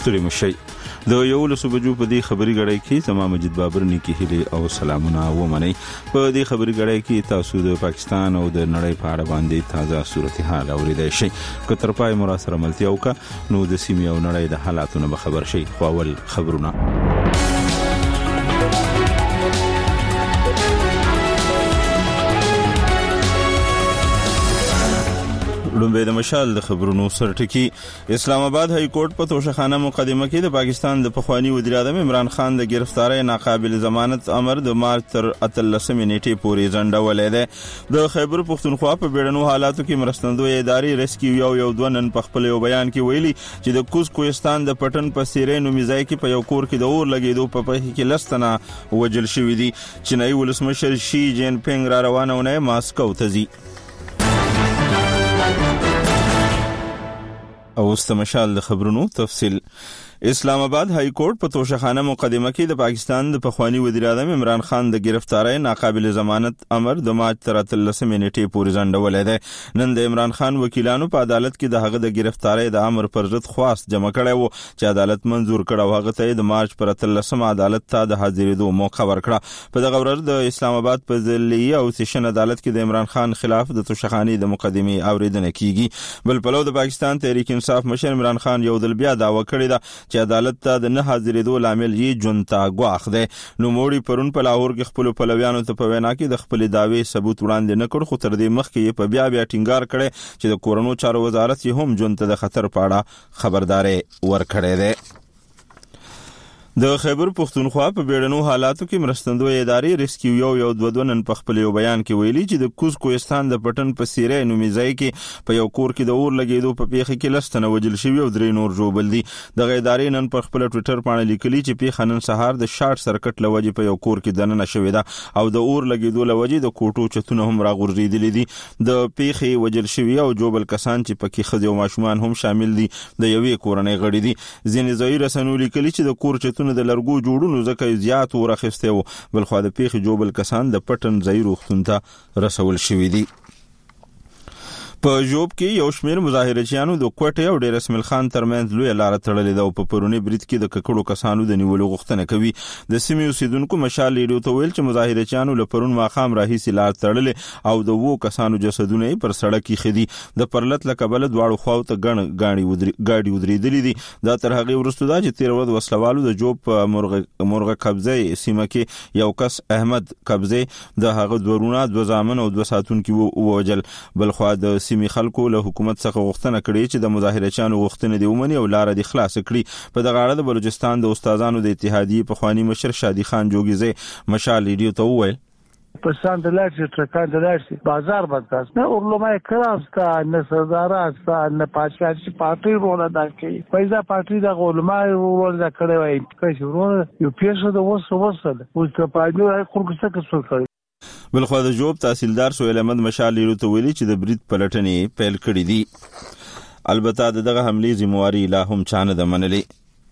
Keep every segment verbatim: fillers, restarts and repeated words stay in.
ستړي مشي. د یو له صبحو په دې خبري غړای کې زما مجید بابر نیکی هلي او سلامونه ومني. په دې خبري غړای کې تاسو د پاکستان او د نړۍ په اړه باندې تازه صورتحال اوریدای شئ. که تر پای مو سره ملتیا وکړه نو د سیمې او نړۍ د حالاتونو به خبر شئ. خو اول خبرونه. لومبه د مشال د خبرونو سرټکی. اسلام آباد های کورټ په توشخانه مقدمه کې د پاکستان د پخوانی وزیر اعظم عمران خان د گرفتاری ناقابل ضمانت امر د مارچ تر اتلسمې نیټې پورې ځنډولې ده. د خیبر پختونخوا په بیړنو حالاتو کې مرستندوی ادارې ریسکیو یو یو دوه نن په خپل یو بیان کې ویلي چې د کوز کوهستان د پټن په سیرې نومي ځای کې په یو کور کې د اور لګېدو په پیښه کې لستنه وجل شوي دي. چینایي ولسمشر شي جین پینګ را روانونه ماسکو ته ځي. او استمشال د خبرونو تفصیل. اسلام آباد های کورټ په توشخانه مقدمه کې د پاکستان د پخوانی وزیر اعظم عمران خان د گرفتاری ناقابل ضمانت امر د مارچ تر اتلسمې نیټې پورې ځنډولې ده. نن د عمران خان وکیلانو په عدالت کې د هغه د گرفتاری د امر پر ضد خواست جمع کړی و چې عدالت منظور کړ او هغه ته د مارچ پر اتلسمه عدالت ته د حاضرېدو موقع ورکړه. په دغه ورځ د اسلام آباد په ضلعي او سیشن عدالت کې د عمران خان خلاف د توشخانې د مقدمې اوریدنه کیږي. بل پلو د پاکستان تحریک انصاف مشر عمران خان یو ځل بیا دعوه کړې ده چې عدالت ته د نه حاضرېدو لامل یې جنتا ګواښ دی. نو موړي پرون په لاهور کې خپل پلویانو ته په وینا کې د خپل دعوی ثبوت وړاندې نه کړ، خو تر دې مخکې یې په بیا بیا ټینګار کړی چې د کورونو چارو وزارت یې هم جنتا د خطر په اړه خبرداري ورکړې ده. د خیبر پختونخوا په بیړنو حالاتو کې مرستندوی ادارې ریسکیو یو یو دوه دوه نن په خپل یو بیان کې ویلي چې د کوز کوهستان د پټن په سیرې نومي ځای کې په یو کور کې د اور لګېدو په پیښه کې لستنه وجل شوي او درې نور ژوبل دي. دغه ادارې نن پر خپل ټویټر باندې لیکلي چې پیښه نن سهار د شارټ سرکټ لوجې په یو کور کې دننه شوې ده او د اور لګېدو لوجې د کوټو چتونه هم راغورځېدلي دي. د پیښې وجل شوي او ژوبل کسان چې پکې ښځې او ماشومان هم شامل دي د یوې کورنۍ غړي دي. ځینې ځایي رسنیو لیکلي چې د کور چتونه د لرګو جوړونو ځکه زیات ورخسته وو. بل خو د پیښې جوبل کسان د پټن ځای روغتون ته رسول شوي دي. په جوب کې یو شمېر مظاهرچیانو د کوټې او ډیر اسماعیل خان ترمنځ لوی لار تړلې ده او په پرونی برید کې د ککړو کسانو د نیولو غوښتنه کوي. د سیمې اوسیدونکو مشال لیډو ته ویل چې مظاهرچیانو له پرون ماښام راهیسې لار تړلې او د وو کسانو جسدونه پر سړک کې دي. د پرلت له کبله دواړو خواو ته ګڼ ګاډي ودرې ګاډي ودرېدلې دي. دا تر هغې وروسته ده چې تېره ورځ وسلوالو د جوب په مرغه مرغه قبضه سیمه کې یو کس احمد قبضه د هغه دوه ورونه دوه زامن او دوه ساتونکي ووجل. بل خو د سیمې خلکو له حکومت څخه غوښتنه کړې چې د مظاهرچیانو غوښتنې دې ومني او لاره دې خلاص کړي. په دغه اړه د بلوچستان د استادانو د اتحادیې پخوانی مشر شادي خان جوګیزی مشال لیډیو ته وویل پسند لارسی ترکان لارسی بازار بدکاست نه اورلومای کراستا نه سرداراستا نه پاچاچی پارتی رول ادا کوي. پیدا پارتی د علماء رول ادا کړی وای چې ورونه یو پیښه د وسه وسه او چې پاجو راي خلکو څخه څه کوي. بل خو د جوب تحصیلدار سهیل احمد مشال لیډیو ته ویلي چې د برید پلټنې پیل کړې دي. البته دغه حملې ذمہواری لا هم چانه د منلې.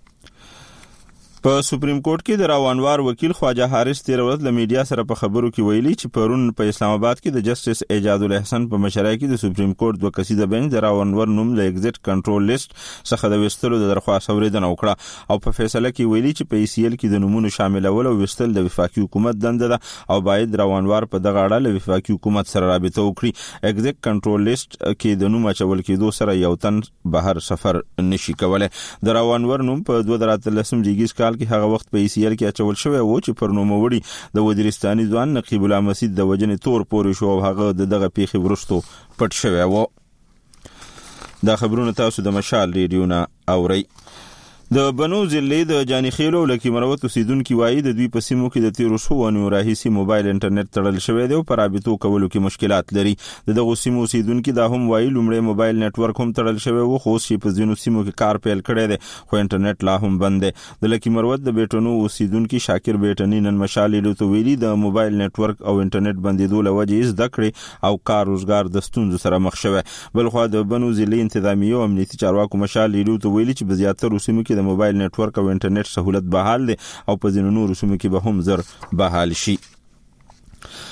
په سپریم کورټ کې د راوانوار وکیل خواجه حارث تیر ورځ له میډیا سره په خبرو کې ویلي چې پرون په اسلام آباد کې د جسټس ایجاد الاحسان په مشرۍ کې د سپریم کورټ دوه کسیزه بنچ د راوانور نوم له ایگزیټ کنټرول لیست څخه د وستلو د درخواست اوریدنه وکړه او په فیصله کې ویلي چې په ای سی ال کې د نومونو شاملول او وستل د وفاقي حکومت دنده ده او باید راوانوار په دغه اړه له وفاقي حکومت سره رابطه وکړي. ایگزیټ کنټرول لیست کې د نوم اچول کېدو سره یو تن بهر سفر نشي کولای. د راوانور نوم په دوه زره اتلسم جیګیز کال کې هغه وخت په ای سی ال کې اچول شوی و چې پر نوموړي د وزیرستاني ځوان نقیب الله مسجد د وجنې تور پورې شو او هغه د دغه پیښې وروسته پټ شوی و. دا خبرونه تاسو د مشال ریډیو نه اورئ. د بنو ضلع د جاني خیلو لکه مروت اوسیدونکو وایي د دوی په سیمو کې د تیرو څو ونو راهیسي موبایل انټرنیټ تړل شوی دی او پر رابطو کولو کې مشکلات لري. دغه سیمو اوسیدونکو دا هم وایي لومړی موبایل نتورک هم تړل شوی و خو شي په ځینو سیمو کې کار پیل کړی دی خو انټرنیټ لا هم بند دی. د لکه مروت د بیٹونو اوسیدونکو شاکر بیٹنی نن مشال لیډیو ته ویلي د موبایل نتورک او انټرنیټ بندیدو له وجې زده کړې او کار روزګار د ستونزو سره مخ شوی. بل خو د بنو ضلع انتظامیه او امنیتي چارواکو مشال لیډیو ته ویلي چې په زیاتره سیمو کې د موبایل نتورک او انټرنیټ سہولت بحال دي او په ځینو نورو سیمو کې به هم زر بحال شي.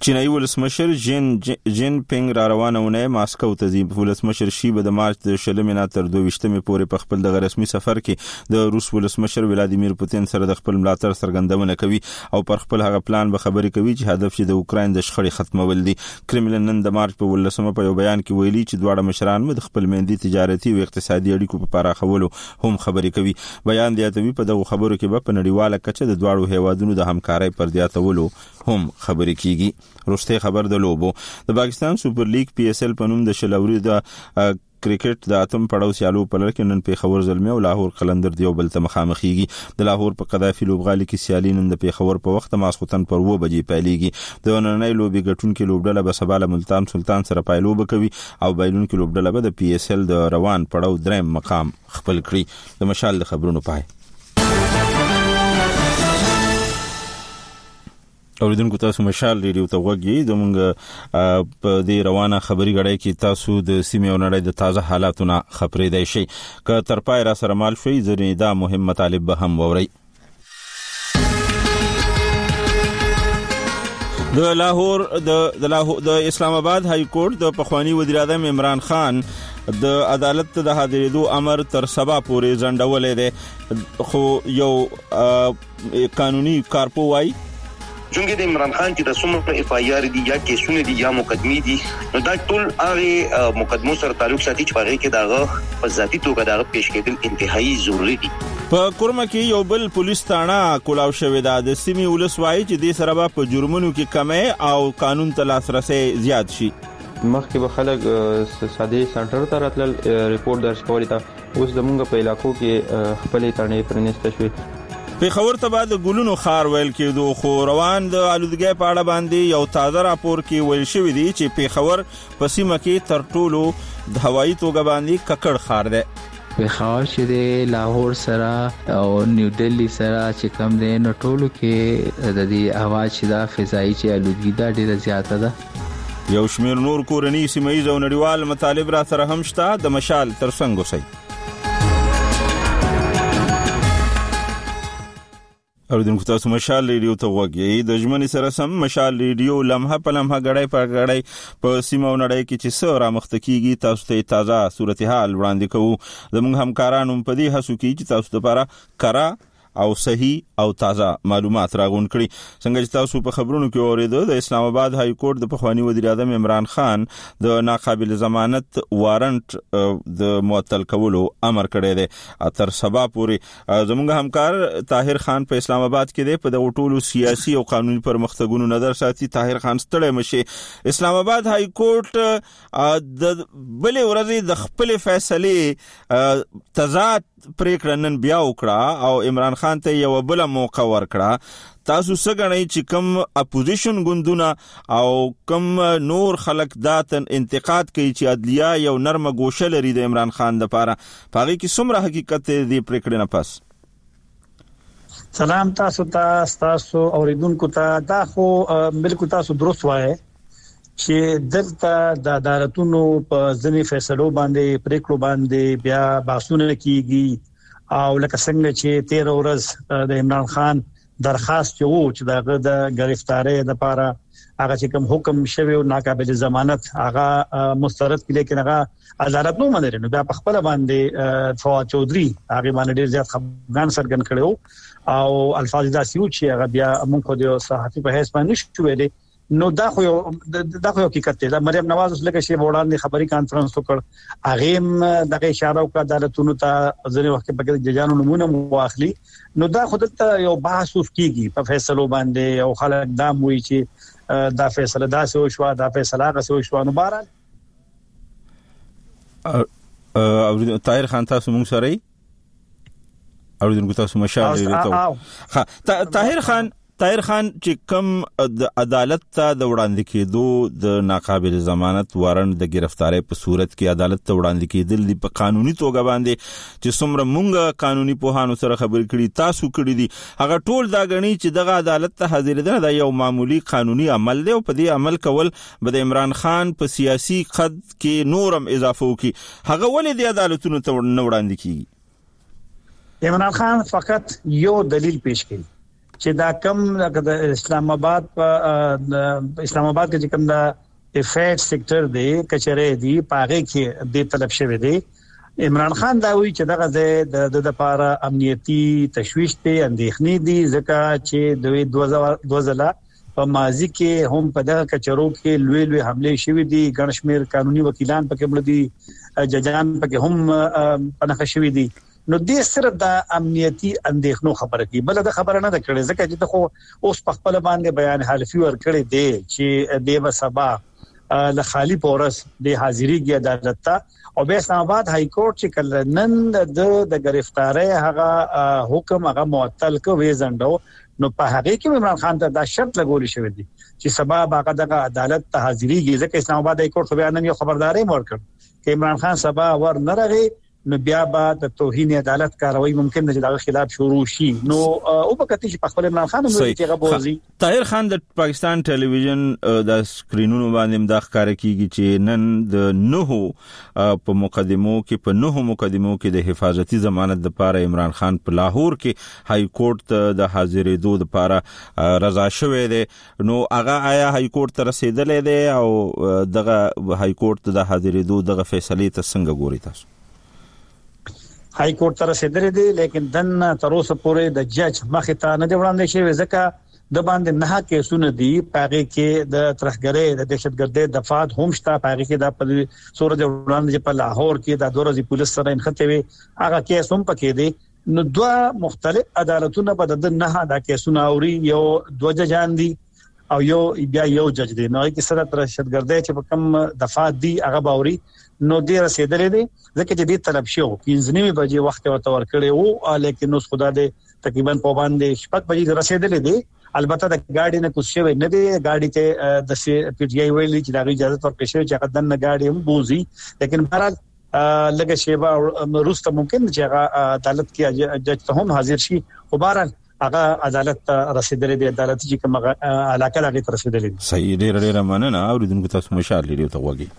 چینایي ولسمشر جین جین پینګ را روانونه ماسکو ته ځي. ولسمشر شي به د مارچ د شلمې نه تر دویشتمې پورې په خپل دغه رسمي سفر کې د روس ولسمشر ولادیمیر پوتین سره د خپل ملاتړ څرګندونه کوي او پر خپل هغه پلان به خبرې کوي چې هدف یې د اوکراین د شخړې ختمول دي. کرملین نن د مارچ په ولسمه په یو بیان کې ویلي چې دواړه مشران د خپل مندي تجارتي او اقتصادي اړیکو په پراخولو هم خبرې کوي. بیان دی ته په دغه خبرو کې به په نړیواله کچه د دواړو هیوادونو د همکارۍ پر زیاتولو هم خبرې کیږي. روسته خبر د لوبو د پاکستان سوپر لیګ پی ایس ایل په نوم د شلوري د کرکټ د اتم پړاو سیالو په لړ کې نن پیښور زلمي او لاهور قلندر دیو بل ته مخامخېږي. د لاهور په قذافي لوبغالي کې سیالي نن د پیښور په وخت ماسخوتن پر و بجې پیلېږي. د نننۍ لوبي ګټونکو لوبډله به سبا له ملتان سلطان سره پایلوب کوي او بایلونکو لوبډله به د پی ایس ایل د روان پړاو دریم مقام خپل کړي. د مشال د خبرونو پای اوریدونکو تاسو مشال ریډیو ته وګورئ. زموږ په دې روانه خبري غړې کې تاسو د سیمې او نړۍ د تازه حالاتونو خبرې دی شي که تر پای را سره مال شي ځنې دا مهم مطالب به هم ووري. د لاهور د لاهور د اسلام آباد های کورټ د پخوانی وزیر اعظم عمران خان د عدالت د حاضرېدو امر تر سبا پورې ځنډولې ده خو یو قانوني کارپو وايي چونګې د عمران خان چې د څومره اف آی آر دي یا کیسونه دي یا مقدمې دي نو دا ټول هغه مقدمو سره تعلق ساتي چې هغه کې داغه په ذاتي توګه داغه پیش کېدل انتهایی ضروری دي. په کورما کې یو بل پولیس تاڼه کولاو شوې ده. د سیمې ولس وایي چې د سره په جرمونو کې کمې او قانون ته لاسرسي زیات شي. مخکې به خلک ساده سنټر ته راتلل ریپورت درج کولې ته اوس زمونږ په علاقو کې خپلې تاڼې پرنيسته شوې. پیښور ته بعد ګلونو خار ویل کېدو خو روان د آلودګۍ په اړه باندې یو تازه راپور کې ویل شوی دی چې پیښور په سیمه کې تر ټولو د هوایي توګه باندې ککړ خار دی. پیښور چې د لاهور سره او نیو دلی سره چې کم دی نو ټولو کې د دې هوا چې دا فضایي چې آلودګي دا ډیره زیاته ده. یو شمیر نور کورنی سیمه‌ایز او نړیوال مطالب را سره هم شته. د مشال ترڅنګ اوسئ. اوریدونکو تاسو مشال ریډیو ته وګورئ. د ژمنې سره سم مشال ریډیو لمحه په لمحه غړای په غړای په سیمه او نړۍ کې چې څه را مخته کیږي تاسو ته تازه صورتحال وړاندې کوو. زموږ همکارانو په دې هڅو کې چې تاسو لپاره کرا او صحیح او تازه معلومات راغون کړي. څنګه چې تاسو په خبرونو کې اوریدو د اسلام آباد های کورټ د پخوانی وزیر اعظم عمران خان د ناقابل ضمانت وارنټ د معطل کولو امر کړی دی. تر سبا پورې زموږ همکار طاهر خان په اسلام آباد کې دی. په د ټولو سیاسي او قانوني پرمختګونو نظر ساتي. طاهر خان ستړی مشه. اسلام آباد های کورټ د بلې ورځې د خپل فیصله تضاد پریکړه نن بیا وکړه او عمران خان ته یو بل موقع ورکړه. تاسو څه غنئ چې کوم اپوزیشن ګوندونه او کوم نور خلک داتن انتقاد کوي چې عدلیه یو نرمه ګوشه لري د عمران خان لپاره پاره کې څومره حقیقت دی پریکړه نه پس؟ سلام تاسو ته تاسو اوریدونکو ته دا خو بالکل تاسو درست وایي چې دلته د عدالتونو په ځینې فیصلو باندې پریکړو باندې بیا بحثونه کیږي او لکه څنګه چې تیر ورځ د عمران خان درخواست یو چې دغه د گرفتاری لپاره هغه چې کوم حکم شوی او ناقابل ضمانت هغه مسترد کړي لیکن هغه عدالت نو منل نو بیا په خپل باندې فواد چودري هغه باندې ډیر زیات خپګان سرګن کړو او الفاظ داسې و چې هغه بیا موږ خو د صحافي په حیث باندې نشو ویلي. نو دا خو دا خو حقیقت دی. مریم نواز اوس لکه شی وړاندې خبري کانفرنس وکړ هغه دغه اشاره وکړه عدالتونو ته ځینې وخت په ججانو نمونه واخلي. نو دا خود ته یو بحث کیږي په فیصلو باندې او خلک دا موي چې دا فیصله دا څه وشو دا فیصله هغه څه وشو. نو بهرحال او طاهر خان تاسو موږ سره اوریدونکو تاسو مشال ریته ها طاهر خان طاهر خان چې کوم د عدالت ته د وړاندې کېدو د ناقابل ضمانت وارنټ د گرفتاری په صورت کې عدالت ته وړاندې کېدل دی په قانوني توګه باندې چې څومره مونږه قانوني پوهانو سره خبرې کړي تاسو کړي دي هغه ټول دا غني چې دغه عدالت ته حاضرېدل دا یو معمولی قانوني عمل دی او په دې عمل کول به د عمران خان په سیاسي قد کې نورم اضافه وکي. هغه ولې د عدالتونو ته نه وړاندې کیږي؟ عمران خان فقط یو دلیل پیش کړي چې دا کم د اسلام آباد په اسلام آباد کې کوم دا افیټ سېکټر دی کچره دی پاغه کې د طلب شوی دی عمران خان دا وی چې دغه د د لپاره امنیتي تشويش ته اندېښنې دي ځکه چې د دوه ځله په ماضي کې هم په دغه کچرو کې لوی لوی حمله شوې دي ګڼشمیر قانوني وکیلان پکې مړ دي ججان پکې هم پنهخ شوې دي نو د صرف د امنیتي اندېښنو خبره کی بل د خبره نه کړي ځکه چې خو اوس په خپل باندې بیان حلفي ور کړی دی چې دیو سبا له خالی پورس د حاضرېږي عدالت ته او به اسلام آباد های کورټ چې کله نن د د گرفتاری هغه حکم هغه معطل کوي زندو نو په هغه کې عمران خان ته دا شرط لګول شوی دی چې سبب هغه د عدالت ته حاضرېږي ځکه اسلام آباد های کورټ بیان یو خبرداري ورکړ چې عمران خان سبا ور نه راغی نو بیا به د توهین عدالت کاروي ممکن نه چې دغه خلاف شروع شي نو او په کتي چې په خپل عمران خان نو چې غوږی طاهر خان د پاکستان ټلویزیون د سکرینونو باندې مداخ کار کوي چې نن د نهو په مقدمو کې په نهو مقدمو کې د حفاظتي ضمانت لپاره عمران خان په لاهور کې های کورټ ته د حاضرېدو لپاره رضا شوی دی نو هغه آیا های کورټ ته رسیدلې دی او دغه های کورټ ته د حاضرېدو دغه فیصله ته څنګه ګوري تاسو های کورټ تر رسیدلې دي لیکن دن تر اوسه پورې د جج مخه ته نه دی وړاندې شوی ځکه د باندې نه کیسونه دي پاره کې د ترهګرۍ د دهشتګردۍ دفعات هم شته پاره کې د په سورج وړاندې په لاهور کې د دورزي پولیس سره انخته وي هغه کیس هم پکې دي نو دوه مختلف عدالتونه په د نه د کیسونه اوري یو دوه ججان دي او یو بیا یو جج دی نو کې سره دهشتګردۍ چې په کم دفعات دي هغه باوري نو ډیر رسیدلې دي ځکه چې دې طلب شو پنځه نیمه بجې وخت ورته ورکړی وو لیکن اوس خدا دې تقریبا په باندې شپږ بجې رسیدلې دي البته د گاډي نه کوڅه وي نه دي گاډي ته د سی پی ټی آی ویلي چې د اجازه ورکړي شوی چې قدن نه گاډي هم بوزي لیکن بهرحال لږه شیبه روسته ممکن چې هغه عدالت کې جج ته هم حاضر شي خو بهرحال هغه عدالت رسیدلې دي عدالت چې کومه علاقه لغې رسیدلې دي صحیح ډیر ډیر مننه اوریدونکو تاسو مشال لري ته وګورئ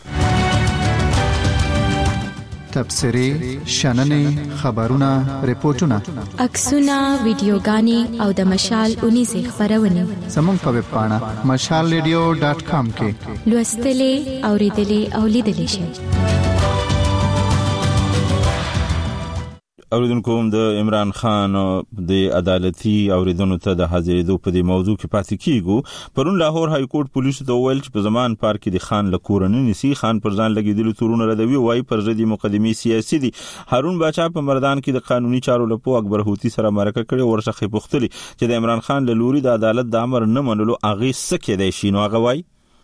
تبصري شننې خبرونه ریپورتونه عکسونه ویډیوګانې او د مشال اونیزه خبرونه زموږ په ویب پاڼه مشال ریډیو ډاټ کام کې لوستلې اوریدلې او لیدلې شئ اوریدونکو د عمران خان د عدالتي اوریدونکو ته د حاضرېدو په دې موضوع کې پاتې کیږو پرون لاهور های کورټ پولیسو ته ویل چې په زمان پارک کې د خان لکورن نسی خان پر ځان لګیدلو تورونه ردوي وای پر ضد مقدمي سیاسي دي هارون باچا په مردان کې د قانوني چارو لپاره اکبر هوتی سره مرکه کړي ورڅخه پوښتلي چې د عمران خان له لوري د عدالت د امر نه منلو اغه سکه دی شینو غوي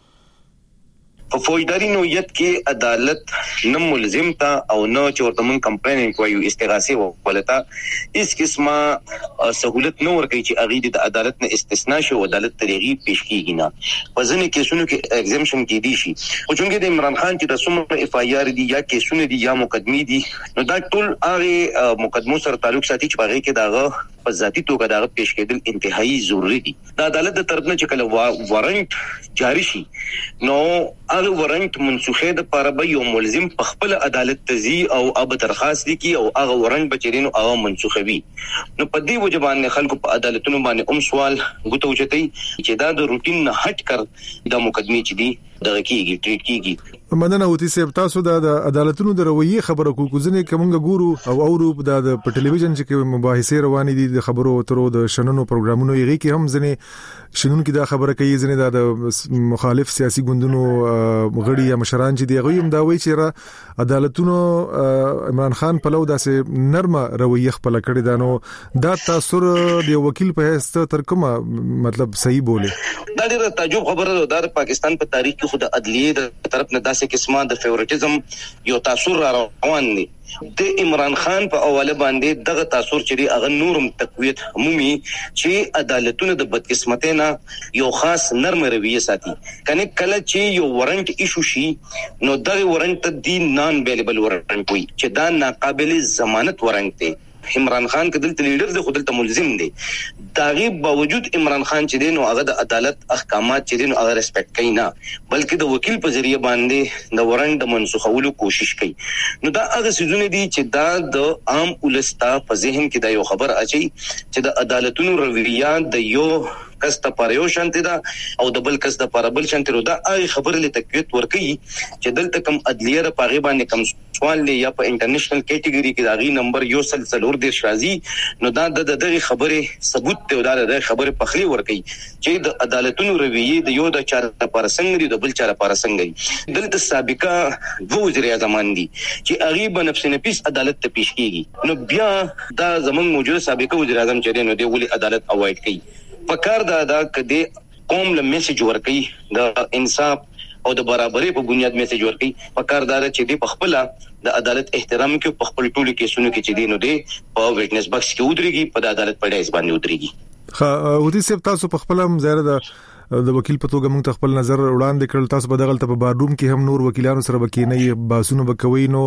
په فوجداري نوعیت کې عدالت نه ملزم تا او نه چې ورته مون کمپلین کوي استغاثه ولتا اس قسمه سہولت نو ورکړي چې اغه د عدالت نه استثناء شو عدالت طریقې پیش کیږي نه په ځینې کیسونو کې ایگزمپشن کې دي شي او څنګه د عمران خان چې د څومره اف آی آر دي یا کیسونه دي یا مقدمي دي نو دا ټول هغه مقدمو سره تعلق ساتي چې هغه کې داغه په ذاتی توګه داغه پیش کېدل انتهایی ضروری دي د عدالت د طرف نه چې کله وارنټ جاری شي نو هغه وارنټ منسوخه د لپاره به یو ملزم په خپل عدالت تزي او اب درخواست دي کی او هغه وارنټ بچرینو هغه منسوخوي نو په دې وجبان خلکو په عدالتونو باندې ام سوال غوته وچتای چې دا د روټین نه هټ کر د مقدمه چې دي دغه کیږي ټریټ کیږي مننه وتی سیب تاسو د عدالتونو د رویه خبره کو کوزنه کومګه ګورو او اورو د په ټلویزیون چې مباحثه روانې دي د خبرو اترو د شننو پروګرامونو یې کې هم ځنه شنن کې دا خبره کوي ځنه د مخالف سیاسي ګوندونو غړي یا مشران چې دی غویم دا وایي چې عدالتونو عمران خان په لو داسې نرمه رویه خپل کړی دا نو دا تاثیر د وکیل په هسته تر کومه مطلب صحیح بوله دا ډیره تعجب خبره ده د پاکستان په تاریخ کې خود عدلیه د طرف نه داسې قسمه د فیورټیزم یو تاثیر را روان دي د عمران خان په اوله باندې دغه تاثیر چې هغه نورم تقویت عمومي چې عدالتونو د بدقسمتۍ نه یو خاص نرم رویه ساتي کنه کله چې یو وارنټ ایشو شي نو دغه وارنټ د نان بیلیبل وارنټ وي چې دا ناقابل ضمانت وارنټ دی عمران خان کدل لیډر دی خودل ته ملزم دی داغي باوجود عمران خان چې دین او هغه د عدالت احکامات چې دین او هغه ریسپیکټ کوي نه بلکې د وکیل په ذریعہ باندې د وارنټ د منسوخولو کوشش کوي نو دا هغه سيزونه دي چې دا د عام ولستا په ذهن کې دا یو خبر اچي چې د عدالتونو رویه د یو کس ته پاره یو شانتي دا او د بل کس د پاره بل شانتي رو دا هغه خبره له تقویت ورکي چې دلته کم عدلیه را پاغي باندې کم سوال دی یا په انټرنیشنل کیټګوري کې داغي نمبر یو سلسله ور دي شازي نو دا د دغه خبره ثبوت ته دا د خبره پخلی ورکي چې د عدالتونو رویه د یو د چار لپاره څنګه دی د بل چار لپاره څنګه دی دلته سابقه دوه وزیر اعظمان دي چې هغه په نفس نفیس عدالت ته پیش کیږي نو بیا دا زمون موجوده سابقه وزیر اعظم چې نو دی ولي عدالت اوایډ کوي پکار دا دا کدي قوم له میسج ورکي د انصاف او د برابرۍ په بنیاد میسج ورکي پکار دا چې دی په خپل د عدالت احترام کې په خپل ټولو کیسونو کې چې دی نو دی په ویټنس باکس کې ودرېږي په عدالت په ډایز باندې ودرېږي خا ودي سپ تاسو په خپل زیاده د د وکیل په توګه موږ خپل نظر وړاندې کړل تاسو په دغه ته په بارډوم کې هم نور وکیلانو سره وکینې باسونو وکوي نو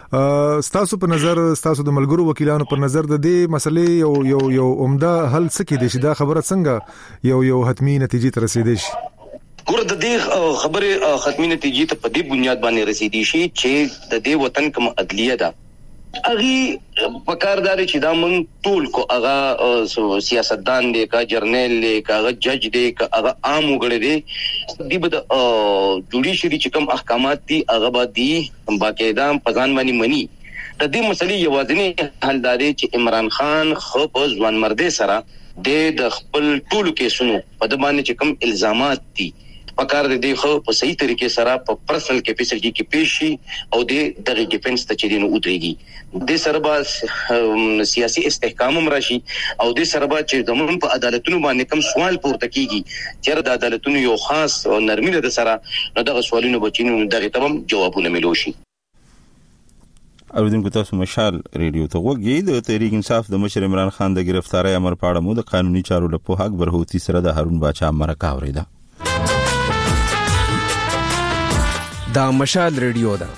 تاسو په نظر تاسو د ملګرو وکیلانو په نظر د دې مسلې یو یو یو عمده حل څه کې دي چې دا خبره څنګه یو یو حتمی نتیجې ته رسیدي شي ګور د دې خبره ختمي نتیجې ته په دې بنیاد باندې رسیدي شي چې د دې وطن کوم عدلیه ده اغي پکارداري چې دا مونږ ټول کو هغه سیاستدان دي کا جرنیل دي کا جج دي کا هغه عام وګړي دي دی بده جوډیشري چې کوم احکامات دي هغه باندې باقاعده پزان باندې مني د دې مسلې یوازینی حل دی چې عمران خان خو په ځوان مرده سره د خپل ټولو کیسونو په د باندې چې کوم الزامات دي پکار دي خو په صحیح طریقې سره په پرسنل کیپیسټي کې پیش شي او د دغه ډیفنس ته چیرې نو ودرېږي د سربا سیاسي استحکام هم راشي او د سربا چې زمون په عدالتونو باندې کوم سوال پورته کیږي چې د عدالتونو یو خاص او نرمي ده سره نو دغه سوالونو بچینو دغه تمام جوابونه ملو شي اوریدونکو تاسو مشال ریډیو ته وګورئ د تحریک انصاف د مشر عمران خان د گرفتاری امر په اړه مو د قانوني چارو لپاره حق برهوتی سره د هارون باچا مرکه اوریدا دا مشال ریډیو ده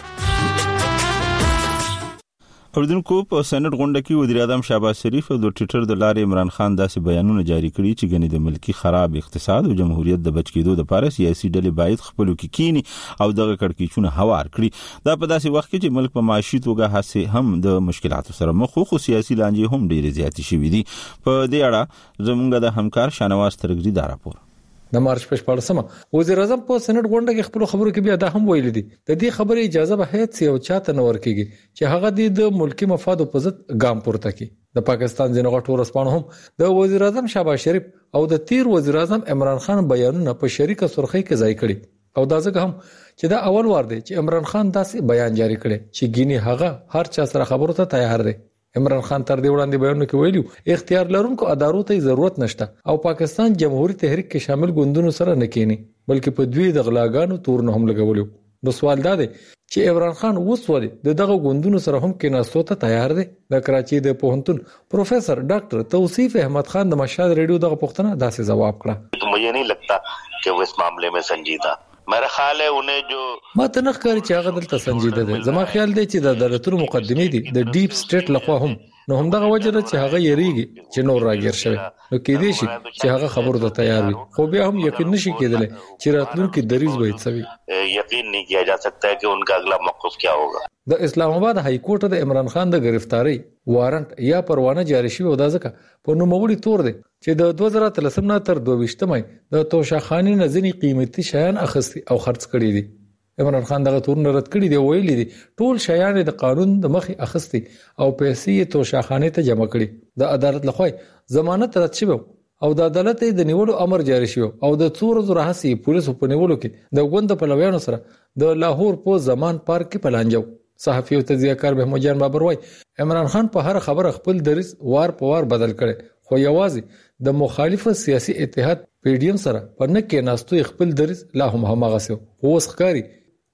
اوریدونکو په سنټ غونډه کې وزیر اعظم شهباز شریف د ټوئیټر د لارې عمران خان داسې بیانونه جاری کړي چې ګنې د ملکی خراب اقتصاد او جمهوریت د بچ کېدو لپاره سیاسي ډلې باید خپل کې کینی او دغه کړکېچونه هوار کړي دا په داسې وخت کې چې ملک په معاشي توګه هڅه هم د مشکلاتو سره مخ خو سیاسي لانجې هم ډېرې زیاتې شوې دي په دې اړه زموږ د همکار شانواز ترګری دا راپور د مارچ په شپږمه وزیر اعظم په سنټ غونډه کې خپل خبرو کې بیا دا هم ویل دي د دې خبرې اجازه به هیڅ یو چاته نه ورکیږي چې هغه د ملکی مفاد په ضد ګام پورته کړي د پاکستان ځینو غټو رسپانو هم د وزیر اعظم شهباز شریف او د تیر وزیر اعظم عمران خان بیانونه په شریکه سرخی کې ځای کړي او دا ځکه هم چې دا اول وار دی چې عمران خان داسې بیان جاری کړي چې ګینی هغه هر چا سره خبرو ته تیار دی عمران خان تر دې وړاندې بیانونه کې ویلو اختیار لرونکو ادارو ته ضرورت نشته او پاکستان جمهوریت تحریک کې شامل ګوندونو سره نه کینی بلکې په دوی د غلاګانو تور نه هم لګولو نو سوال دا دی چې عمران خان وسوري د دغه ګوندونو سره هم کې ناستو ته تیار دی د کراچي د پوهنتون پروفیسور ډاکټر توصیف احمد خان د مشهد ریډیو دغه پوښتنه داسې جواب کړه مجھے نہیں لگتا کہ وہ اس معاملے میں سنجیدہ میرا خیال ہے انہیں جو ما ته نه ښکاري چې هغه دلته سنجیده دي زما خیال دی چې د عدالتونو مقدمې دي د ډیپ سټیټ لخوا هم نو هم دغه وجه ده چې هغه یریږي چې نور راګیر شوی نو کې دي شي چې هغه خبرو ته تیار وي خو بیا هم یقین نشي کېدلی چې راتلونکي دریض به څه وي یقین نہیں کیا جا سکتا ہے کہ ان کا اگلا موقف کیا ہوگا د اسلام آباد های کورټ د عمران خان د گرفتاری وارنټ یا پروانه جاری شوی و دا ځکه په نوموړي تور دی چې د دوه زره اتلسم نه تر دوه ویشت مې د توشاخانې نه ځینې قیمتي شیان اخیستي او خرڅ کړي دي عمران خان دغه تورن رد کړی دی ویلي دي ټول شیان د قانون د مخې اخیستي او پیسې توشاخانې ته جمع کړي د عدالت لخوا ضمانت رد شوی او د عدالت د نیولو امر جاری شوی او د څور زره هسي پولیسو په نیولو کې د غوند په لویانو سره د لاهور په زمان پارک کې پلانجو صحافي او تجزیه‌کار محمد جان بابر وای عمران خان په هر خبره خپل دریز وار په وار بدل کړي خو یوازې د مخالف سیاسي اتحاد پی ډی ایم سره په نه کې ناستو خپل دریز لا هم همغه سو اوس ښکاری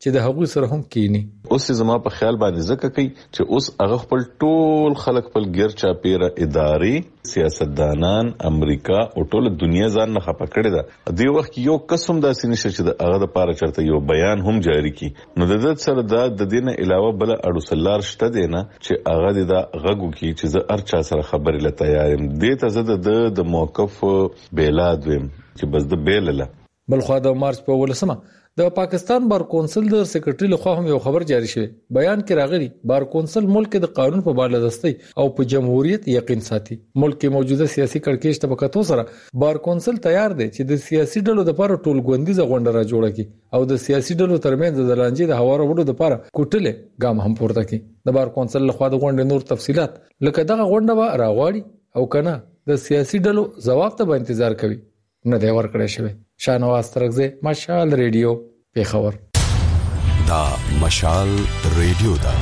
چې د هغوی سره هم کینی. اوس زما په خیال باندې ځکه کوي چې اوس هغه خپل ټول خلک خپل ګیر چا پیره اداري سیاستدانان امریکا او ټول دنیا ځان نه خپه کړی دا دی وخت یو قسم داسې نشه چې د هغه د پاره چرته یو بیان هم جاری کی نو د دې سره دا د دینه علاوه بل اړو سلار شته دی نه چې هغه د غږو کی چې زه ارچا سره خبرې لته یارم دې ته زه د د موقف بیلاد ویم چې بس د بیلله. بلخوا د مارچ په ولسمه د پاکستان بار کونسل د سیکریټري لخوا هم یو خبر جاری شوی. بیان کې راغلی بار کونسل ملک د قانون په بالادستي او په جمهوریت یقین ساتي. ملک کې موجوده سیاسي کړکېچ طبقاتو سره بار کونسل تیار دی چې د سیاسي ډلو لپاره ټولګوندیزه غونډه را جوړه کړي او د سیاسي ډلو ترمنځ د لانجې د هوارو وړو لپاره کوټله ګام هم پورته کړي. د بار کونسل لخوا د غونډې نور تفصيلات لکه دغه غونډه به راغواړي او کنه د سیاسي ډلو جواب ته به انتظار کوي نه دی ورکړی شوی. شاهنواز ترغزه مشال ریډیو پیښور. دا مشال ریډیو دا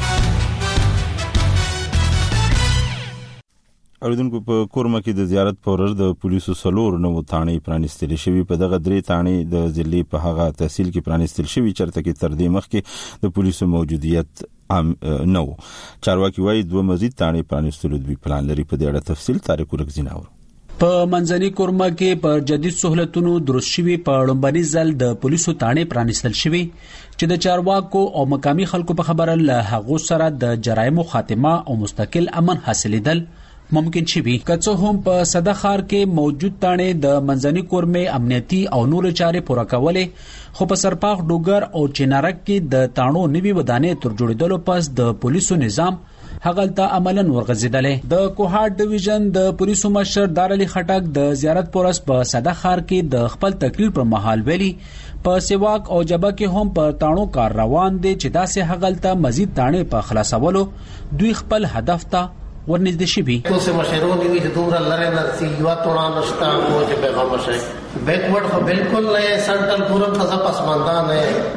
اوریدونکو په کورما کې د زیارت پورر د پولیسو سلور نو تانې پرانستل شوی په دغه درې تانې د ضلع په هغه تحصیل کې پرانستل شوی چرته کې تر دې مخ کې د پولیسو موجودیت ام نو چارواکي وایي دوه مزید تانې پرانستل دوی پلان لري. په دې اړه تفصیل طارق ورکزیناور. په منځني کورما کې په جدید سہولتونو دروست شوي په لومبني ځل د پولیسو تانې پرانستل شوی چې د چارواکو او مقامی خلکو په خبره له هغو سره د جرایمو خاتمه او مستقل امن حاصلېدل ممکن شي. کڅو هم په صدخار کې موجود تانې د منځني کورمې امنیتي او نور چارې پوره کولې خو په سرپاخ ډوګر او چینارک کې د تانو نوي ودانې تر جوړېدلو پس د پولیسو نظام هغلته عملاً ورغزیدلې. د کوهاټ ډیویژن د پولیسو مشر دارالي خټک د زیارت پورس په صدخار کې د خپل تقریر پر مهال ویلي په سیواک او جبه کې هم په تانو کار روان دي چې داسې هغلته مزید تانې په خلاصولو دوی خپل هدف ته ورنږدې شي. تو سه مشرون دي چې دومره لره نرسي یو تونا نشتا مو چې پیغام شي بیکورډ خو بالکل نه سنټرل پورم ته پسماندا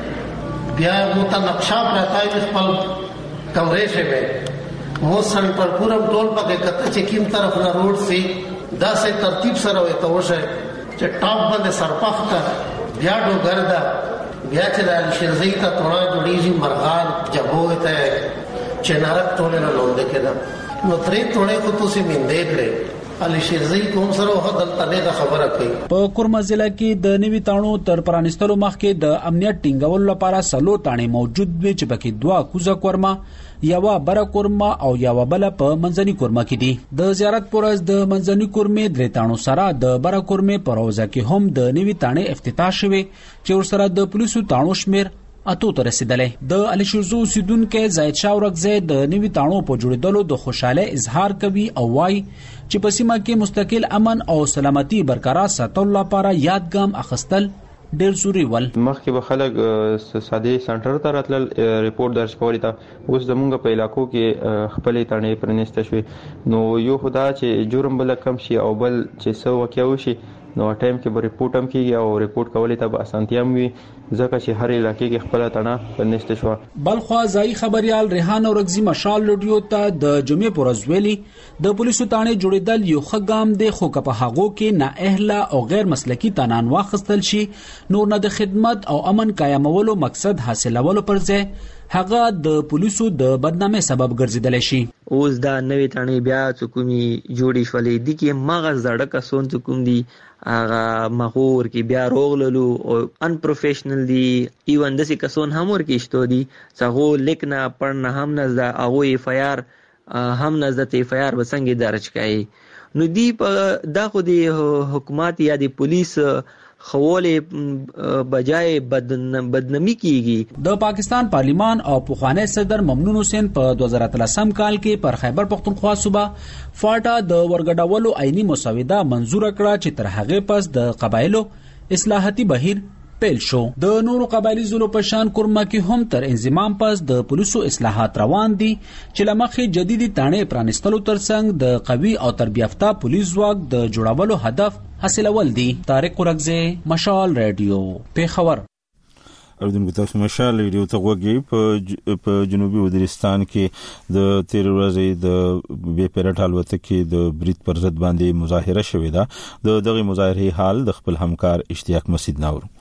نه بیا مو ته نقشہ پرتای خپل کمرې شه مو سنټر پورم ټول پکې کته چې کیم طرف نه روډ سي دا سه ترتیب سره وي ته وشه چې ټاپ باندې سرپخته بیا ډوګردا بیا چې د شرزي ته تونا جوړیږي مرغان جبوه ته چې نارک ټول نه لوند کېدا نو ترې ټول کو تاسو مندې کړې علي شرزي کوم سره هدا تنه خبره کوي. په کورما ضلع کې د نوي تانو تر پرانستلو مخکې د امنیت ټینګولو لپاره سلو تانې موجود وي چې پکې دوا کوزه کورما یوا بره کورما او یوا بل په منځني کورما کې دي. د زیارت پورز د منځني کورمې درې تانو سره د بره کورمې پروازه کې هم د نوي تانې افتتاح شوه چې ور سره د پولیسو تانو شمیر اتو تر رسیدلې. د علي شوزو سیدونکو زید شاه ورغزه د نوي تانو په جوړېدلو د خوشاله اظهار کوي او وايي چې په سیمه کې مستقل امن او سلامتي برقرار ساتلو لپاره یادګام اخستل ډېر ضروري ول. مخکې به خلک ساده سنټر ته راتلل ریپورت درج کولی تا اوس زمونږ په علاقو کې خپلې تانې پرانسته شوې نو یو خدا چې جرم بل کم شي او بل چې سو وکیا وشي نو ټایم کې به ریپورت هم کیږي او ریپورت کولې ته به اسانتیا هم وي ځکه چې هر علاقې کې خپل تنه پرانسته شو. بلخوا ځای خبريال ریحان اورغزي مشال ریډیو ته د جمعې پورز ویلي د پولیسو تانې جوړېدل یو خګام دی خو که په هغو کې نه اهله او غیر مسلکی تنان واخستل شي نور نه د خدمت او امن قائمولو مقصد حاصلولو پر ځای هغه د پولیسو د بدنامۍ سبب ګرځیدل شي. اوس دا نوې تانې بیا څوکمي جوړې شولې دي کې مغز زړه کسون څوکم دي هغه مغور کې بیا روغللو او ان پروفیشنل دي ایون دسي کسون هم ور کې شتو دي څنګه لیکنا پړنه هم نه دا او اف آی آر هم نه د اف آی آر وسنګ درج کړي نو دی دا خو دی حکومت یا دی پولیس خوله بجای بدنمی کیږي. د پاکستان پارلیمان او پوخانه صدر ممنون حسین په دوه زره اتلسم کال کې پر خیبر پختونخوا صوبه فاټا د ورګډولو عیني مسوده منزور کړه چې تر هغه پس د قبایلو اصلاحاتي بهیر پیل شو. د نورو قبایلی زلو په شان کورما کې هم تر انضمام پس د پولیسو اصلاحات روان دي چې لمخې جديدي تانې پرانستلو ترڅنګ د قوي او تربیافته پولیس ځواک د جوړولو هدف حاصلول دي. طارق ورغزه مشال ریډیو پیښور. اوریدونکو تاسو مشال ریډیو ته وګورئ. په جنوبي وزیرستان کې د تیر ورځې د بې پیرټ الوتکې د برید پر ضد باندې مظاهره شوې ده. د دغه مظاهرې حال د خپل همکار اشتیاق مسعود ناور.